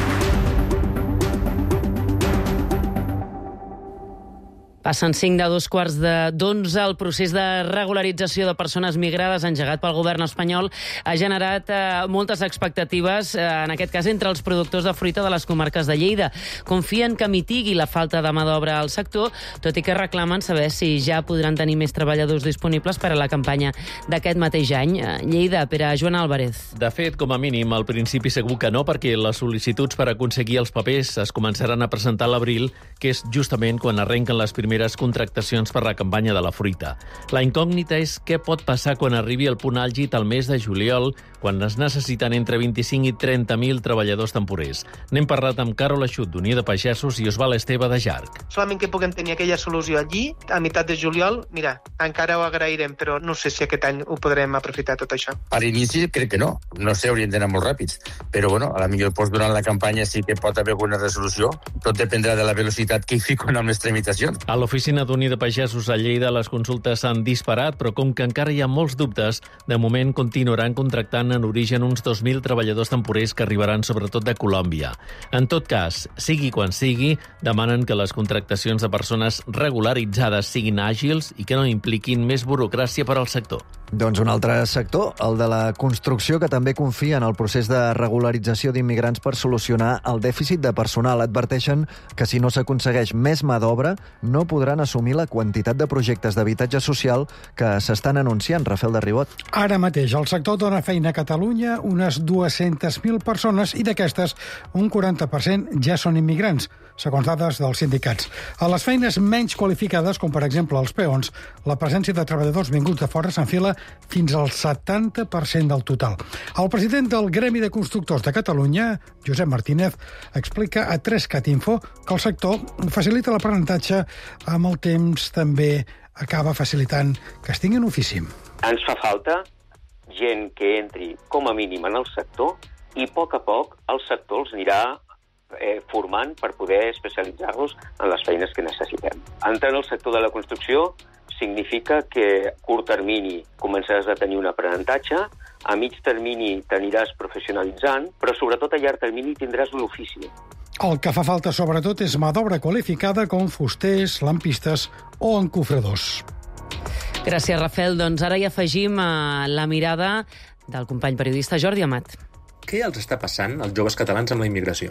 Passen cinc de dos quarts d'onze. El procés de regularització de persones migrades engegat pel govern espanyol ha generat eh, moltes expectatives, eh, en aquest cas entre els productors de fruita de les comarques de Lleida. Confien que mitigui la falta de mà d'obra al sector, tot i que reclamen saber si ja podran tenir més treballadors disponibles per a la campanya d'aquest mateix any. Lleida, per a Joan Álvarez. De fet, com a mínim, al principi segur que no, perquè les sol·licituds per aconseguir els papers es començaran a presentar a l'abril, que és justament quan arrenquen les primeres contractacions per la campanya de la fruita. La incògnita és què pot passar quan arribi el punt àlgid al mes de juliol, quan es necessiten entre vint-i-cinc i trenta mil treballadors temporers. N'hem parlat amb Carol Eixut, d'Unió de Pagesos, i Osval Esteve, de Jarc. Solament que puguem tenir aquella solució allí, a meitat de juliol, mira, encara ho agrairem, però no sé si aquest any ho podrem aprofitar tot això. A l'inici crec que no. No sé, haurien d'anar molt ràpids. Però, bueno, a la millor doncs, durant la campanya sí que pot haver alguna resolució. Tot dependrà de la velocitat que hi fiquen amb les tramitacions. A l'oficina d'Unió de Pagesos a Lleida les consultes s'han disparat, però com que encara hi ha molts dubtes, de moment continuaran contractant en origen uns dos mil treballadors temporers que arribaran sobretot de Colòmbia. En tot cas, sigui quan sigui, demanen que les contractacions de persones regularitzades siguin àgils i que no impliquin més burocràcia per al sector. Doncs un altre sector, el de la construcció, que també confia en el procés de regularització d'immigrants per solucionar el dèficit de personal. Adverteixen que si no s'aconsegueix més mà d'obra, no podran assumir la quantitat de projectes d'habitatge social que s'estan anunciant. Rafael de Ribot. Ara mateix el sector dona feina a Catalunya unes dues-centes mil persones i d'aquestes un quaranta per cent ja són immigrants, segons dades dels sindicats. A les feines menys qualificades, com per exemple els peons, la presència de treballadors vinguts de fora s'enfila fins al setanta per cent del total. El president del Gremi de Constructors de Catalunya, Josep Martínez, explica a tres cat info que el sector facilita l'aprenentatge, amb el temps també acaba facilitant que es tinguin ofici. Ens fa falta gent que entri com a mínim en el sector i a poc a poc el sector els anirà eh, formant per poder especialitzar-los en les feines que necessitem. Entrar en el sector de la construcció significa que a curt termini començaràs a tenir un aprenentatge, a mig termini t'aniràs professionalitzant, però sobretot a llarg termini tindràs un ofici. El que fa falta sobretot és mà d'obra qualificada com fusters, lampistes o encofradors. Gràcies, Rafael. Doncs ara hi afegim a la mirada del company periodista Jordi Amat. Què els està passant als joves catalans amb la immigració?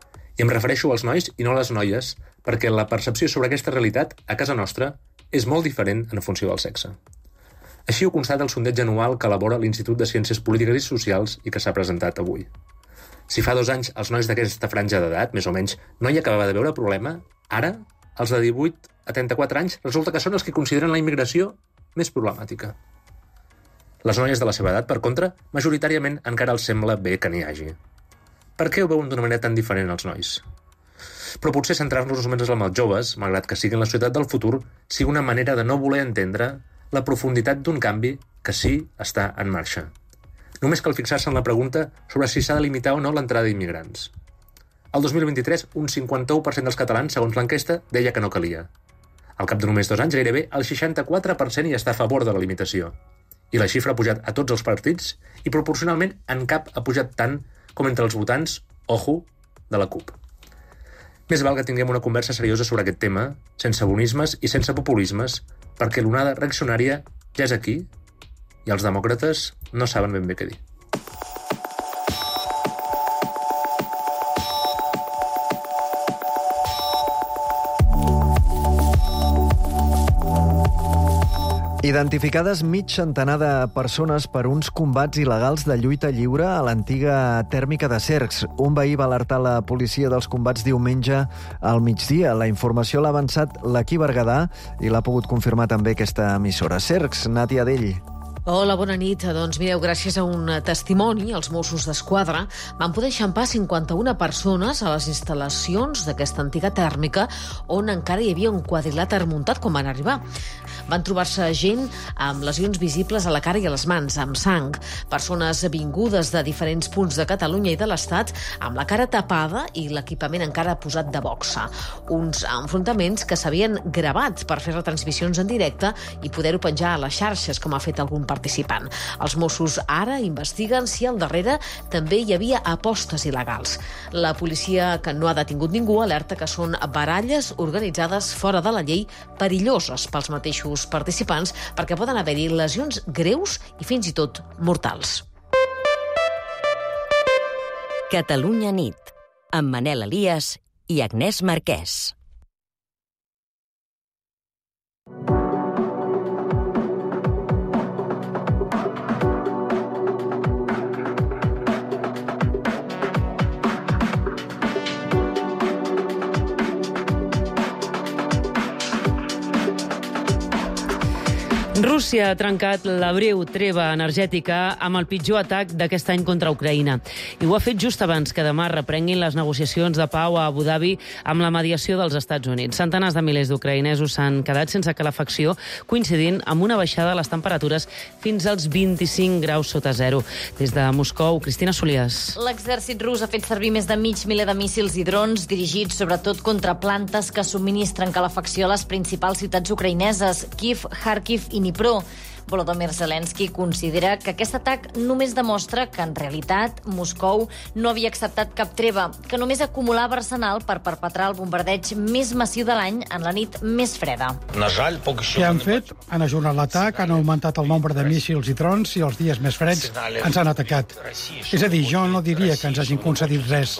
I em refereixo als nois i no a les noies, perquè la percepció sobre aquesta realitat a casa nostra és molt diferent en funció del sexe. Així ho constata el sondeig anual que elabora l'Institut de Ciències Polítiques i Socials i que s'ha presentat avui. Si fa dos anys els nois d'aquesta franja d'edat, més o menys, no hi acabava de veure problema, ara, els de divuit a trenta-quatre anys, resulta que són els que consideren la immigració més problemàtica. Les noies de la seva edat, per contra, majoritàriament encara els sembla bé que n'hi hagi. Per què ho veuen d'una manera tan diferent els nois? Però potser centrar-nos només en els joves, malgrat que siguin la societat del futur, sigui una manera de no voler entendre la profunditat d'un canvi que sí està en marxa. Només cal fixar-se en la pregunta sobre si s'ha de limitar o no l'entrada d'immigrants. El dos mil vint-i-tres, un cinquanta-u per cent dels catalans, segons l'enquesta, deia que no calia. Al cap de només dos anys, gairebé el seixanta-quatre per cent hi està a favor de la limitació. I la xifra ha pujat a tots els partits i proporcionalment en cap ha pujat tant com entre els votants, ojo, de la CUP. Més val que tinguem una conversa seriosa sobre aquest tema, sense bonismes i sense populismes, perquè l'onada reaccionària ja és aquí i els demòcrates no saben ben bé què dir. Identificades mig centenar de persones per uns combats il·legals de lluita lliure a l'antiga tèrmica de Cercs. Un veí va alertar la policia dels combats diumenge al migdia. La informació l'ha avançat l'Equí Berguedà i l'ha pogut confirmar també aquesta emissora. Cercs, Nàtia Dell. Hola, bona nit. Doncs mireu, gràcies a un testimoni, els Mossos d'Esquadra van poder eixampar cinquanta-una persones a les instal·lacions d'aquesta antiga tèrmica on encara hi havia un quadrilàter muntat quan van arribar. Van trobar-se gent amb lesions visibles a la cara i a les mans, amb sang, persones vingudes de diferents punts de Catalunya i de l'Estat amb la cara tapada i l'equipament encara posat de boxa. Uns enfrontaments que s'havien gravat per fer retransmissions en directe i poder-ho penjar a les xarxes, com ha fet algun participant. Els Mossos ara investiguen si al darrere també hi havia apostes il·legals. La policia, que no ha detingut ningú, alerta que són baralles organitzades fora de la llei, perilloses pels mateixos participants perquè poden haver-hi lesions greus i fins i tot mortals. Catalunya nit, amb Manel Elias i Agnès Marquès. Rússia ha trencat la breu treva energètica amb el pitjor atac d'aquest any contra Ucraïna. I ho ha fet just abans que demà reprenguin les negociacions de pau a Abu Dhabi amb la mediació dels Estats Units. Centenars de milers d'ucraïnesos s'han quedat sense calefacció, coincidint amb una baixada de les temperatures fins als vint-i-cinc graus sota zero. Des de Moscou, Cristina Solias. L'exèrcit rus ha fet servir més de mig miler de míssils i drons dirigits sobretot contra plantes que subministren calefacció a les principals ciutats ucraïneses, Kiev, Kharkiv i Dnipro. Volodymyr Zelensky considera que aquest atac només demostra que, en realitat, Moscou no havia acceptat cap treva, que només acumulava arsenal per perpetrar el bombardeig més massiu de l'any en la nit més freda. Què han fet? Han ajornat l'atac, han augmentat el nombre de míssils i drons i els dies més freds ens han atacat. És a dir, jo no diria que ens hagin concedit res.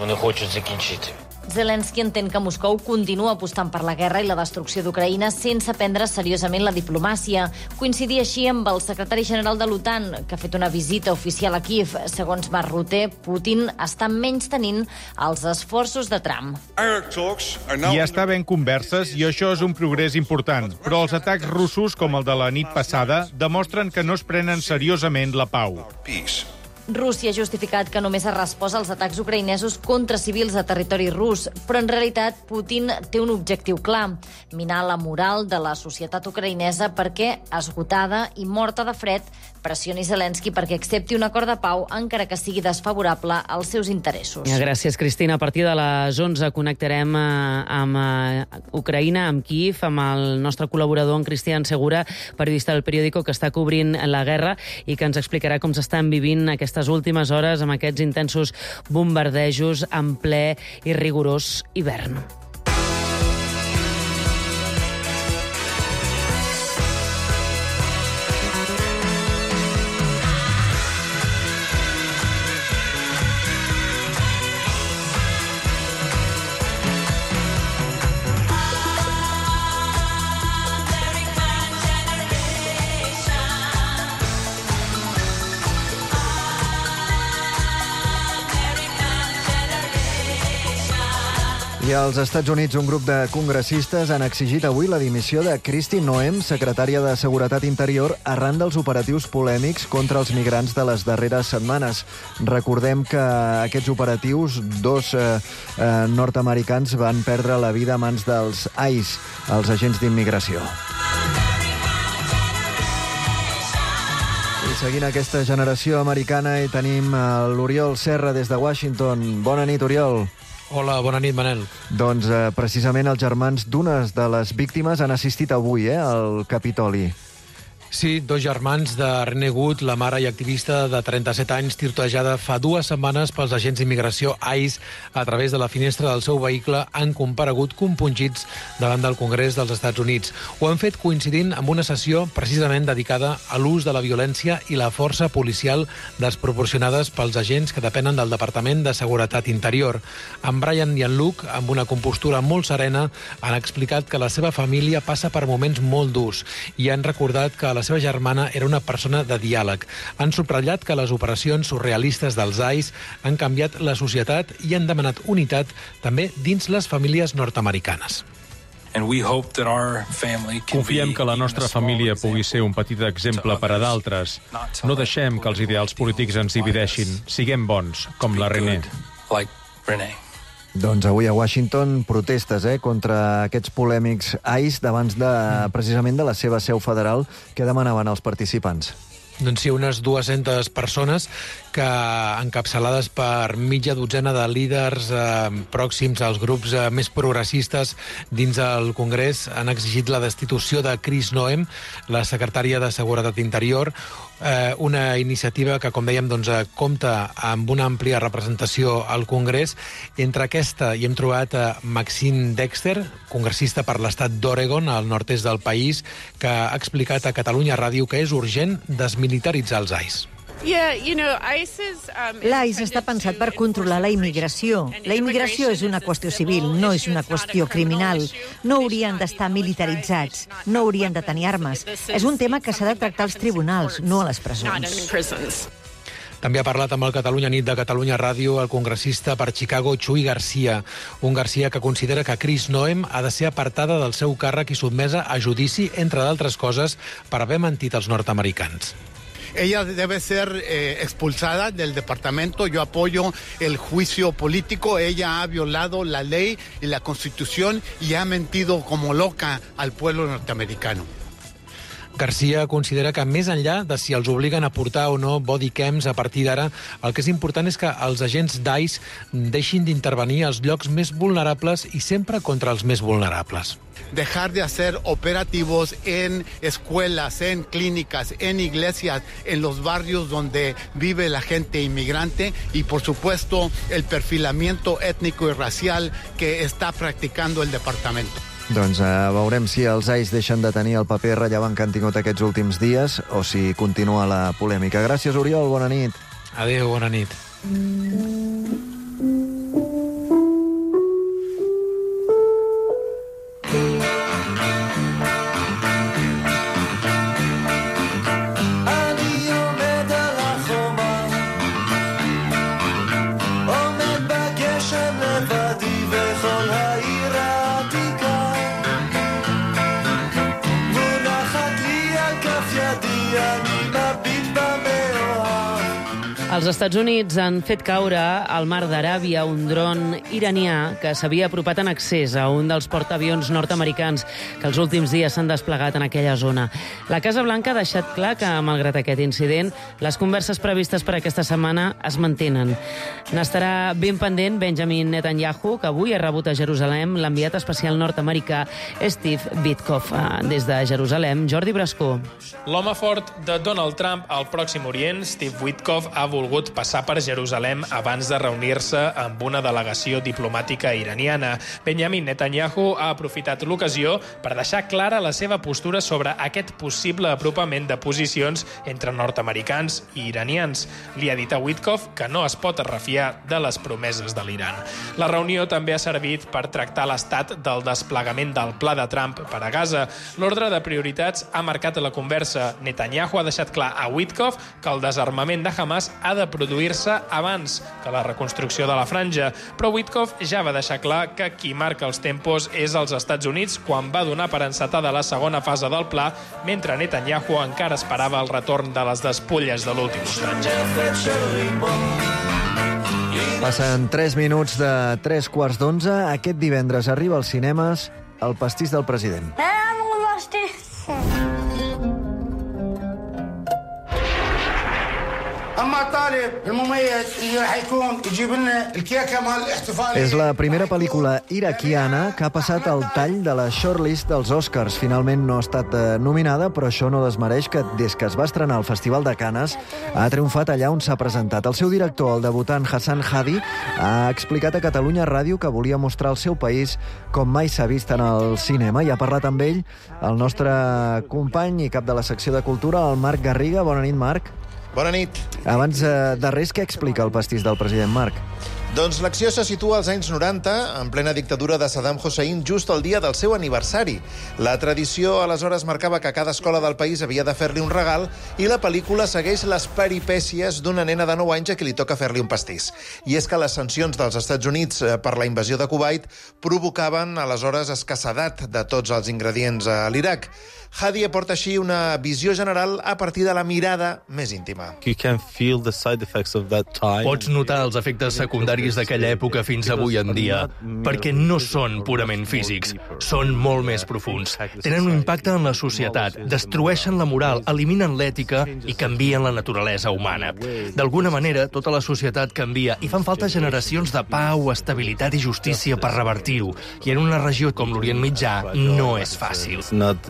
Zelensky entén que Moscou continua apostant per la guerra i la destrucció d'Ucraïna sense prendre seriosament la diplomàcia. Coincidir així amb el secretari general de l'OTAN, que ha fet una visita oficial a Kiev. Segons Marrute, Putin està menys tenint els esforços de Trump. Hi està havent converses i això és un progrés important, però els atacs russos, com el de la nit passada, demostren que no es prenen seriosament la pau. Rússia ha justificat que només ha respost als atacs ucraïnesos contra civils a territori rus, però en realitat Putin té un objectiu clar: minar la moral de la societat ucraïnesa perquè, esgotada i morta de fred, pressioni Zelensky perquè accepti un acord de pau encara que sigui desfavorable als seus interessos. Gràcies, Cristina. A partir de les onze connectarem amb Ucraïna, amb Kiev, amb el nostre col·laborador, en Cristian Segura, periodista del periòdico que està cobrint la guerra i que ens explicarà com s'estan vivint aquestes últimes hores amb aquests intensos bombardejos en ple i rigorós hivern. I als Estats Units, un grup de congressistes han exigit avui la dimissió de Kristi Noem, secretària de Seguretat Interior, arran dels operatius polèmics contra els migrants de les darreres setmanes. Recordem que aquests operatius, dos eh, eh, nord-americans van perdre la vida a mans dels ICE, els agents d'immigració. seguint aquesta generació americana i tenim l'Oriol Serra des de Washington. Bona nit, Oriol. Hola, bona nit, Manel. Doncs eh, precisament els germans d'unes de les víctimes han assistit avui eh, al Capitoli. Sí, dos germans de René Good, la mare i activista de trenta-set anys, tirotejada fa dues setmanes pels agents d'immigració ICE a través de la finestra del seu vehicle, han comparegut compungits davant del Congrés dels Estats Units. Ho han fet coincidint amb una sessió precisament dedicada a l'ús de la violència i la força policial desproporcionades pels agents que depenen del Departament de Seguretat Interior. En Brian i en Luke, amb una compostura molt serena, han explicat que la seva família passa per moments molt durs i han recordat que la seva germana era una persona de diàleg. Han subratllat que les operacions surrealistes dels ICE han canviat la societat i han demanat unitat també dins les famílies nord-americanes. Confiem que la nostra família pugui ser un petit exemple per a d'altres. No deixem que els ideals polítics ens divideixin. Siguem bons, com la René. Doncs avui a Washington protestes eh, contra aquests polèmics ICE davant de, precisament de la seva seu federal que demanaven els participants. Doncs sí, unes dues-centes persones que, encapçalades per mitja dotzena de líders eh, pròxims als grups eh, més progressistes dins el Congrés, han exigit la destitució de Chris Noem, la secretària de Seguretat Interior, eh, una iniciativa que, com dèiem, doncs, eh, compta amb una àmplia representació al Congrés. Entre aquesta hi hem trobat eh, Maxine Dexter, congressista per l'estat d'Oregon, al nord-est del país, que ha explicat a Catalunya Ràdio que és urgent desmilitaritzar els ICE. L'ICE està pensat per controlar la immigració. La immigració és una qüestió civil, no és una qüestió criminal. No haurien d'estar militaritzats, no haurien de tenir armes. És un tema que s'ha de tractar als tribunals, no a les presons. També ha parlat amb el Catalunya Nit de Catalunya Ràdio el congressista per Chicago, Chuy García, un García que considera que Chris Noem ha de ser apartada del seu càrrec i sotmesa a judici, entre d'altres coses, per haver mentit als nord-americans. Ella debe ser eh, expulsada del departamento. Yo apoyo el juicio político. Ella ha violado la ley y la Constitución y ha mentido como loca al pueblo norteamericano. García considera que més enllà de si els obliguen a portar o no body cams a partir d'ara, el que és important és que els agents d'ICE deixin d'intervenir als llocs més vulnerables i sempre contra els més vulnerables. Dejar de hacer operativos en escuelas, en clínicas, en iglesias, en los barrios donde vive la gente inmigrante y, por supuesto, el perfilamiento étnico y racial que está practicando el departamento. Doncs eh, veurem si els ICE deixen de tenir el paper rellevant que han tingut aquests últims dies o si continua la polèmica. Gràcies, Oriol, bona nit. Adéu, bona nit. Els Estats Units han fet caure al mar d'Aràbia un dron iranià que s'havia apropat en excés a un dels portaavions nord-americans que els últims dies s'han desplegat en aquella zona. La Casa Blanca ha deixat clar que, malgrat aquest incident, les converses previstes per aquesta setmana es mantenen. N'estarà ben pendent Benjamin Netanyahu, que avui ha rebut a Jerusalem l'enviat especial nord-americà Steve Witkoff. Des de Jerusalem, Jordi Brascó. L'home fort de Donald Trump al Pròxim Orient, Steve Witkoff, ha volgut passar per Jerusalem abans de reunir-se amb una delegació diplomàtica iraniana. Benjamin Netanyahu ha aprofitat l'ocasió per deixar clara la seva postura sobre aquest possible apropament de posicions entre nord-americans i iranians. Li ha dit a Witkoff que no es pot refiar de les promeses de l'Iran. La reunió també ha servit per tractar l'estat del desplegament del pla de Trump per a Gaza. L'ordre de prioritats ha marcat la conversa. Netanyahu ha deixat clar a Witkoff que el desarmament de Hamas ha de produir-se abans que la reconstrucció de la franja, però Witkoff ja va deixar clar que qui marca els tempos és els Estats Units quan va donar per encetada la segona fase del pla, mentre Netanyahu encara esperava el retorn de les despulles de l'últim ostatge. Passen tres minuts de tres quarts d'onze. Aquest divendres arriba als cinemes El pastís del president. És la primera pel·lícula iraquiana que ha passat el tall de la shortlist dels Oscars. Finalment no ha estat eh, nominada, però això no desmereix que des que es va estrenar al Festival de Canes ha triomfat allà on s'ha presentat. El seu director, el debutant Hassan Hadi, ha explicat a Catalunya Ràdio que volia mostrar el seu país com mai s'ha vist en el cinema, i ha parlat amb ell el nostre company i cap de la secció de Cultura, el Marc Garriga. Bona nit, Marc. Bona nit. Abans eh, de res, què explica el pastís del president, Marc? Doncs l'acció se situa als anys noranta, en plena dictadura de Saddam Hussein, just el dia del seu aniversari. La tradició aleshores marcava que cada escola del país havia de fer-li un regal i la pel·lícula segueix les peripècies d'una nena de nou anys a qui li toca fer-li un pastís. I és que les sancions dels Estats Units per la invasió de Kuwait provocaven aleshores escassedat de tots els ingredients a l'Iraq. Hadi aporta així una visió general a partir de la mirada més íntima. Pots notar els efectes secundaris d'aquella època fins avui en dia, perquè no són purament físics, són molt més profuns. Tenen un impacte en la societat, destrueixen la moral, eliminen l'ètica i canvien la naturalesa humana. D'alguna manera, tota la societat canvia i fan falta generacions de pau, estabilitat i justícia per revertir-ho. I en una regió com l'Orient Mitjà no és fàcil.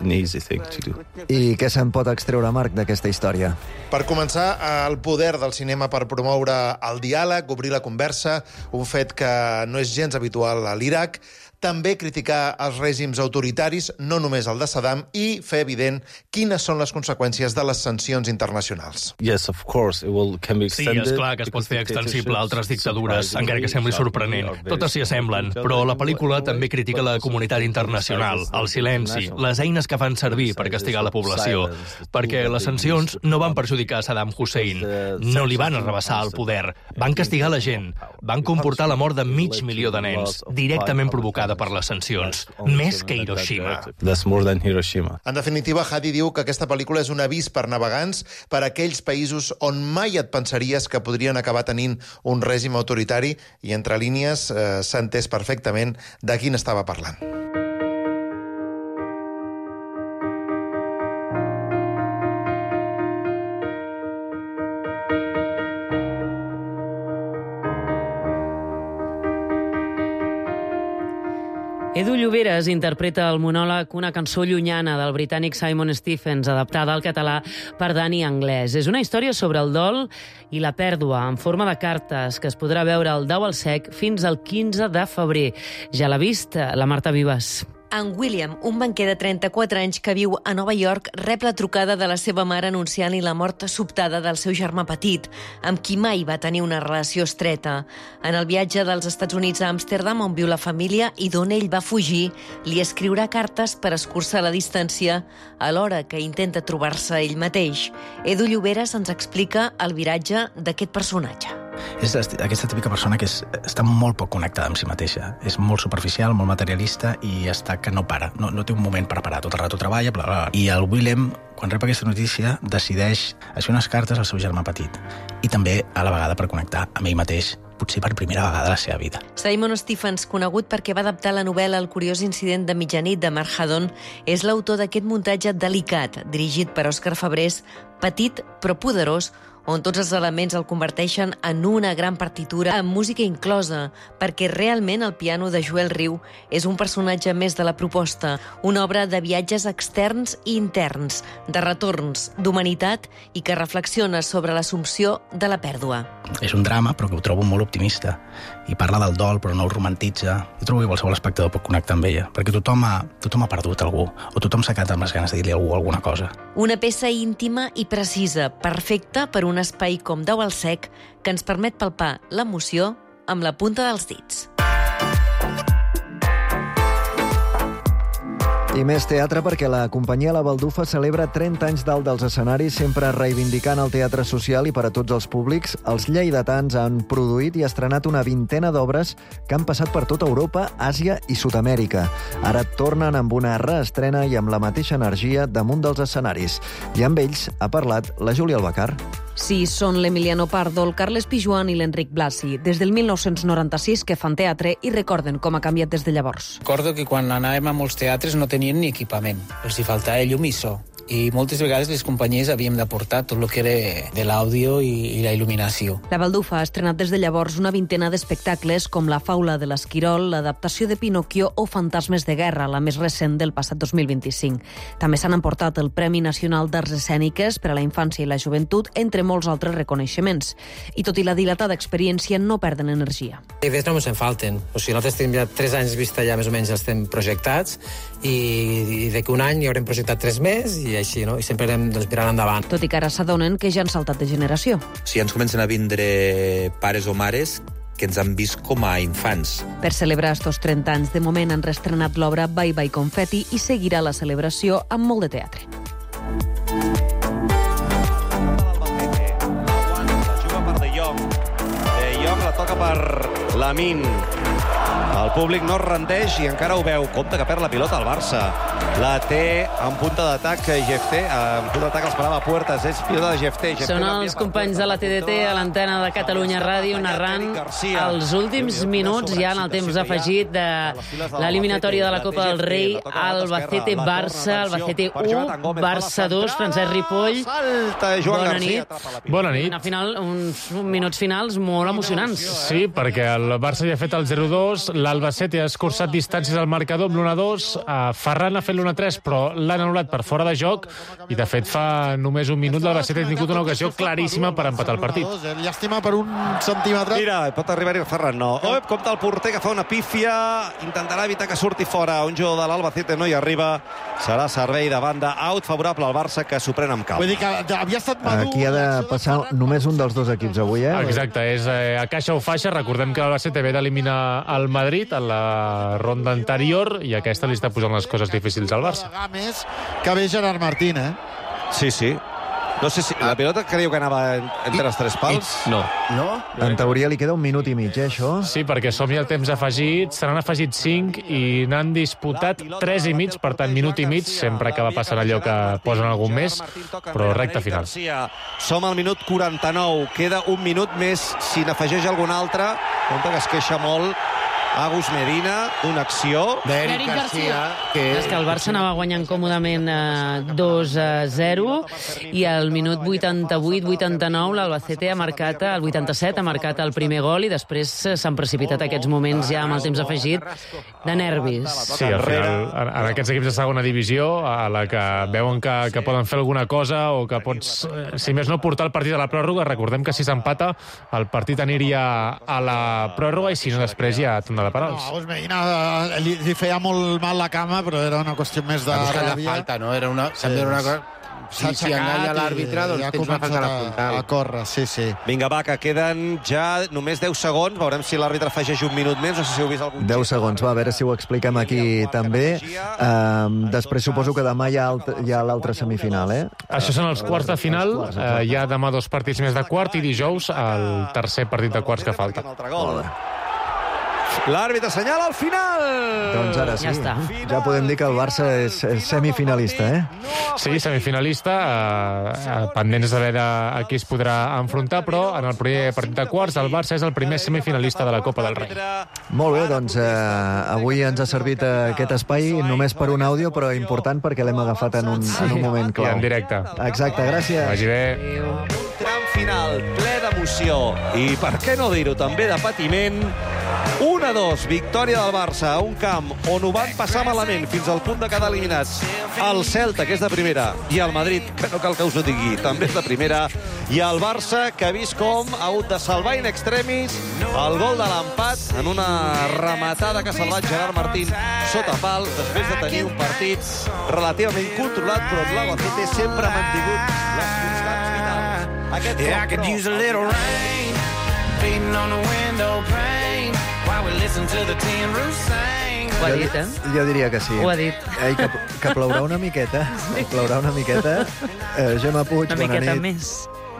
I què se'n pot extreure, Marc, d'aquesta història? Per començar, el poder del cinema per promoure el diàleg, obrir la conversa, un fet que no és gens habitual a l'Iraq, també criticar els règims autoritaris, no només el de Saddam, i fer evident quines són les conseqüències de les sancions internacionals. Yes, of course, it will, can be extended. Sí, és clar que es pot fer extensible a altres dictadures, encara que sembli sorprenent. Totes s'hi assemblen, però la pel·lícula també critica la comunitat internacional, el silenci, les eines que fan servir per castigar la població, perquè les sancions no van perjudicar Saddam Hussein, no li van arrabassar el poder, van castigar la gent, van comportar la mort de mig milió de nens, directament provocada per les sancions, més que Hiroshima. En definitiva, Hadi diu que aquesta pel·lícula és un avís per navegants per a aquells països on mai et pensaries que podrien acabar tenint un règim autoritari, i entre línies eh, s'ha entès perfectament de quin estava parlant. Edu Lloberes interpreta el monòleg Una cançó llunyana del britànic Simon Stephens, adaptada al català per Dani Anglès. És una història sobre el dol i la pèrdua en forma de cartes que es podrà veure al Dau al Sec fins al quinze de febrer. Ja l'ha vist la Marta Vives. En William, un banquer de trenta-quatre anys que viu a Nova York, rep la trucada de la seva mare anunciant-li la mort sobtada del seu germà petit, amb qui mai va tenir una relació estreta. En el viatge dels Estats Units a Amsterdam, on viu la família i d'on ell va fugir, li escriurà cartes per escurçar la distància alhora que intenta trobar-se ell mateix. Edu Lloberes ens explica el viratge d'aquest personatge. És aquesta típica persona que és, està molt poc connectada amb si mateixa. És molt superficial, molt materialista i està que no para. No, no té un moment per parar. Tot el rato treballa, bla, bla. I el Willem, quan rep aquesta notícia, decideix fer unes cartes al seu germà petit. I també, a la vegada, per connectar amb ell mateix, potser per primera vegada a la seva vida. Simon Stephens, conegut perquè va adaptar la novel·la El curiós incident de mitjanit de Mark Haddon, és l'autor d'aquest muntatge delicat, dirigit per Òscar Fabrés, petit però poderós, on tots els elements el converteixen en una gran partitura amb música inclosa, perquè realment el piano de Joel Riu és un personatge més de la proposta, una obra de viatges externs i interns, de retorns, d'humanitat i que reflexiona sobre l'assumpció de la pèrdua. És un drama, però que ho trobo molt optimista, i parla del dol, però no el romantitza. Jo trobo que qualsevol espectador pot connectar amb ella, perquè tothom ha, tothom ha perdut algú, o tothom s'ha quedat amb les ganes de dir-li a algú alguna cosa. Una peça íntima i precisa, perfecta per un espai com Dau al Sec, que ens permet palpar l'emoció amb la punta dels dits. I més teatre perquè la companyia La Baldufa celebra trenta anys dalt dels escenaris, sempre reivindicant el teatre social i per a tots els públics. Els lleidatans han produït i estrenat una vintena d'obres que han passat per tota Europa, Àsia i Sud-amèrica. Ara tornen amb una reestrena i amb la mateixa energia damunt dels escenaris. I amb ells ha parlat la Júlia Albacar. Sí, són l'Emiliano Pardo, el Carles Pijuan i l'Enric Blasi. Des del mil nou-cents noranta-sis que fan teatre i recorden com ha canviat des de llavors. Recordo que quan anàvem a molts teatres no tenien ni equipament. Els hi faltava llum i so. i moltes vegades les companyies havíem d'aportar tot el que era de l'àudio i, i la il·luminació. La Baldufa ha estrenat des de llavors una vintena d'espectacles com La faula de l'Esquirol, l'adaptació de Pinocchio o Fantasmes de guerra, la més recent del passat dos mil vint-i-cinc. També s'han emportat el Premi Nacional d'Arts Escèniques per a la infància i la joventut, entre molts altres reconeixements. I tot i la dilatada experiència, no perden energia. Idees no ens en falten. O sigui, nosaltres tenim ja tres anys vista, ja més o menys estem projectats, i, i d'aquí un any hi haurem projectat tres més, i així, no? I sempre anem doncs, mirant endavant. Tot i que ara s'adonen que ja han saltat de generació. Si ja ens comencen a vindre pares o mares que ens han vist com a infants. Per celebrar estos trenta anys, de moment han reestrenat l'obra Bye Bye Confetti i seguirà la celebració amb molt de teatre. De Jong la toca per Lamine. El públic no es rendeix i encara ho veu. Compte que perd la pilota al Barça. La té en punta d'atac Jefté. En punta d'atac els parava Puertas. És pilota de Jefté. Són els companys de la T D T a l'antena de Catalunya Ràdio narrant els últims minuts ja en el temps afegit de l'eliminatòria de la Copa del Rei. Albacete-Barça, Albacete u, Barça dos, Francesc Ripoll. Bona nit. Bona nit. Al final, uns minuts finals molt emocionants. Sí, perquè el Barça ja ha fet el zero dos, l'Albacete ha escurçat distàncies al marcador amb l'u a dos, Ferran ha fet l'u a tres, però l'han anul·lat per fora de joc, i de fet fa només un minut l'Albacete ha tingut una ocasió claríssima per empatar el partit. Llàstima per un centímetre. Mira, pot arribar-hi Ferran, no. Oep, compta el porter que fa una pífia, intentarà evitar que surti fora. Un jugador de l'Albacete no hi arriba. Serà servei de banda out favorable al Barça, que s'ho pren amb calma. Vull dir que havia estat madur. Aquí ha de passar només un dels dos equips avui, eh? Exacte, és eh, a caixa o faixa. Recordem que l'Albacete ve d'eliminar el Madrid en la ronda anterior i aquesta li està posant les coses difícils al Barça. Més que ve Gerard Martín, eh? Sí, sí. No sé si la pilota creieu que anava entre els tres pals? No. No? En teoria li queda un minut i mig, eh, això? Sí, perquè som-hi al temps afegit, se n'han afegit cinc i n'han disputat tres i mig, per tant, minut i mig, sempre acaba passant allò que posen algun més, però recta final. Som al minut quaranta-nou, queda un minut més, si n'afegeix algun altre, compte que es queixa molt Agus Medina, una acció d'Eric Garcia. Que... És que el Barça anava guanyant còmodament eh, dos a zero i al minut vuitanta-vuit vuitanta-nou l'Albacete ha marcat, el vuitanta-set ha marcat el primer gol i després s'han precipitat aquests moments ja amb el temps afegit de nervis. Sí, al final, en, en aquests equips de segona divisió, a la que veuen que, que poden fer alguna cosa o que pots, si més no, portar el partit a la pròrroga, recordem que si s'empata el partit aniria a la pròrroga i si no després ja de penals. No, Medina li, li feia molt mal la cama, però era una qüestió més de ràbia. Falta, no? Era una, sí, també era una cosa... Si, si enganya l'àrbitre, doncs ja tens una falta a la frontal. A córrer, sí, sí. Vinga, va, que queden ja només deu segons. Veurem si l'àrbitre afegeix un minut més. No sé si heu vist algun... deu segons, va, a veure si ho expliquem aquí també. Uh, després suposo que demà hi ha, hi ha l'altra semifinal, eh? Això són els quarts de final. Uh, hi ha demà dos partits més de quart i dijous el tercer partit de quarts que falta. Molt bé. L'àrbitre assenyala al final! Doncs ara sí, ja, ja podem dir que el Barça és semifinalista, eh? Sí, semifinalista, eh, pendents de veure a qui es podrà enfrontar, però en el primer partit de quarts el Barça és el primer semifinalista de la Copa del Rei. Molt bé, doncs eh, avui ens ha servit aquest espai només per un àudio, però important perquè l'hem agafat en un, en un moment clau. I en directe. Exacte, gràcies. Vagi bé. Un tram final ple d'emoció i, per què no dir-ho, també de patiment. un a dos, victòria del Barça a un camp on ho van passar malament fins al punt de quedar eliminats. El Celta, que és de primera, i el Madrid, que no cal que us ho digui, també és de primera, i el Barça, que ha vist com ha hagut de salvar in extremis el gol de l'empat en una rematada que ha salvat Gerard Martín sota pal, després de tenir un partit relativament controlat, però l'Albacete sempre ha mantingut les constants vitals. Aquest yeah, I could use a little rain beating on the window pane while we listen to the tin roof sing. Ho ha dit, eh? Jo diria que sí. Ho ha dit. Ei, que, que plourà una miqueta. Sí. Plourà una miqueta. Eh, Gemma Puig, una bona miqueta nit. més.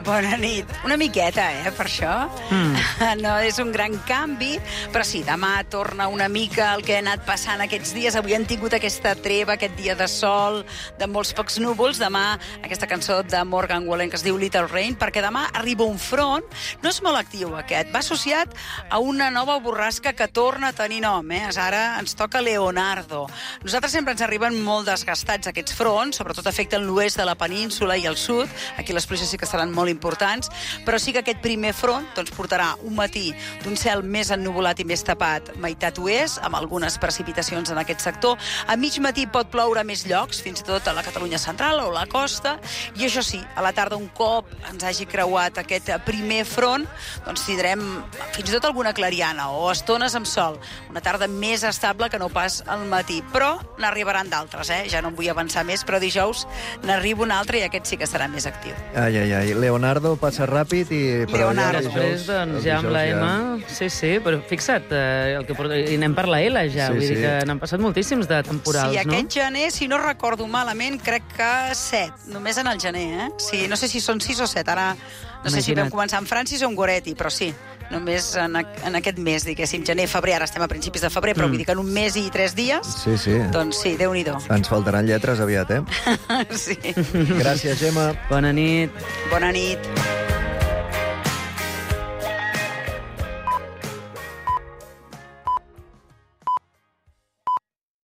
Bona nit. Una miqueta, eh, per això. Mm. No és un gran canvi, però sí, demà torna una mica el que ha anat passant aquests dies. Avui han tingut aquesta treva, aquest dia de sol, de molts pocs núvols. Demà, aquesta cançó de Morgan Wallen que es diu Little Rain, perquè demà arriba un front. No és molt actiu, aquest. Va associat a una nova borrasca que torna a tenir nom, eh? Ara ens toca Leonardo. Nosaltres sempre ens arriben molt desgastats aquests fronts, sobretot afecten l'oest de la península i el sud. Aquí les pluges sí que seran molt importants, però sí que aquest primer front doncs, portarà un matí d'un cel més ennuvolat i més tapat, meitat oest, amb algunes precipitacions en aquest sector. A mig matí pot ploure a més llocs, fins i tot a la Catalunya central o la costa, i això sí, a la tarda un cop ens hagi creuat aquest primer front, doncs tindrem fins i tot alguna clariana o estones amb sol. Una tarda més estable que no pas al matí, però n'arribaran d'altres, eh? Ja no en vull avançar més, però dijous n'arriba un altre i aquest sí que serà més actiu. Ai, ai, ai. Leonardo passa ràpid i... Leonardo. Ja Després, doncs, ja amb la M... Ja... Sí, sí, però fixa't, eh, el que porta... i anem per la L ja, sí, vull sí. dir que n'han passat moltíssims de temporals, sí, no? Sí, aquest gener, si no recordo malament, crec que set, només en el gener, eh? Sí, no sé si són sis o set, ara no sé si vam començar amb Francis o amb Goretti, però sí, només en, en aquest mes, diguéssim, gener, febrer, ara estem a principis de febrer, però mm. vull dir que en un mes i tres dies, sí, sí. doncs sí, Déu-n'hi-do. Ens faltaran lletres aviat, eh? Sí. Gràcies, Gemma. Bona nit. Bona nit.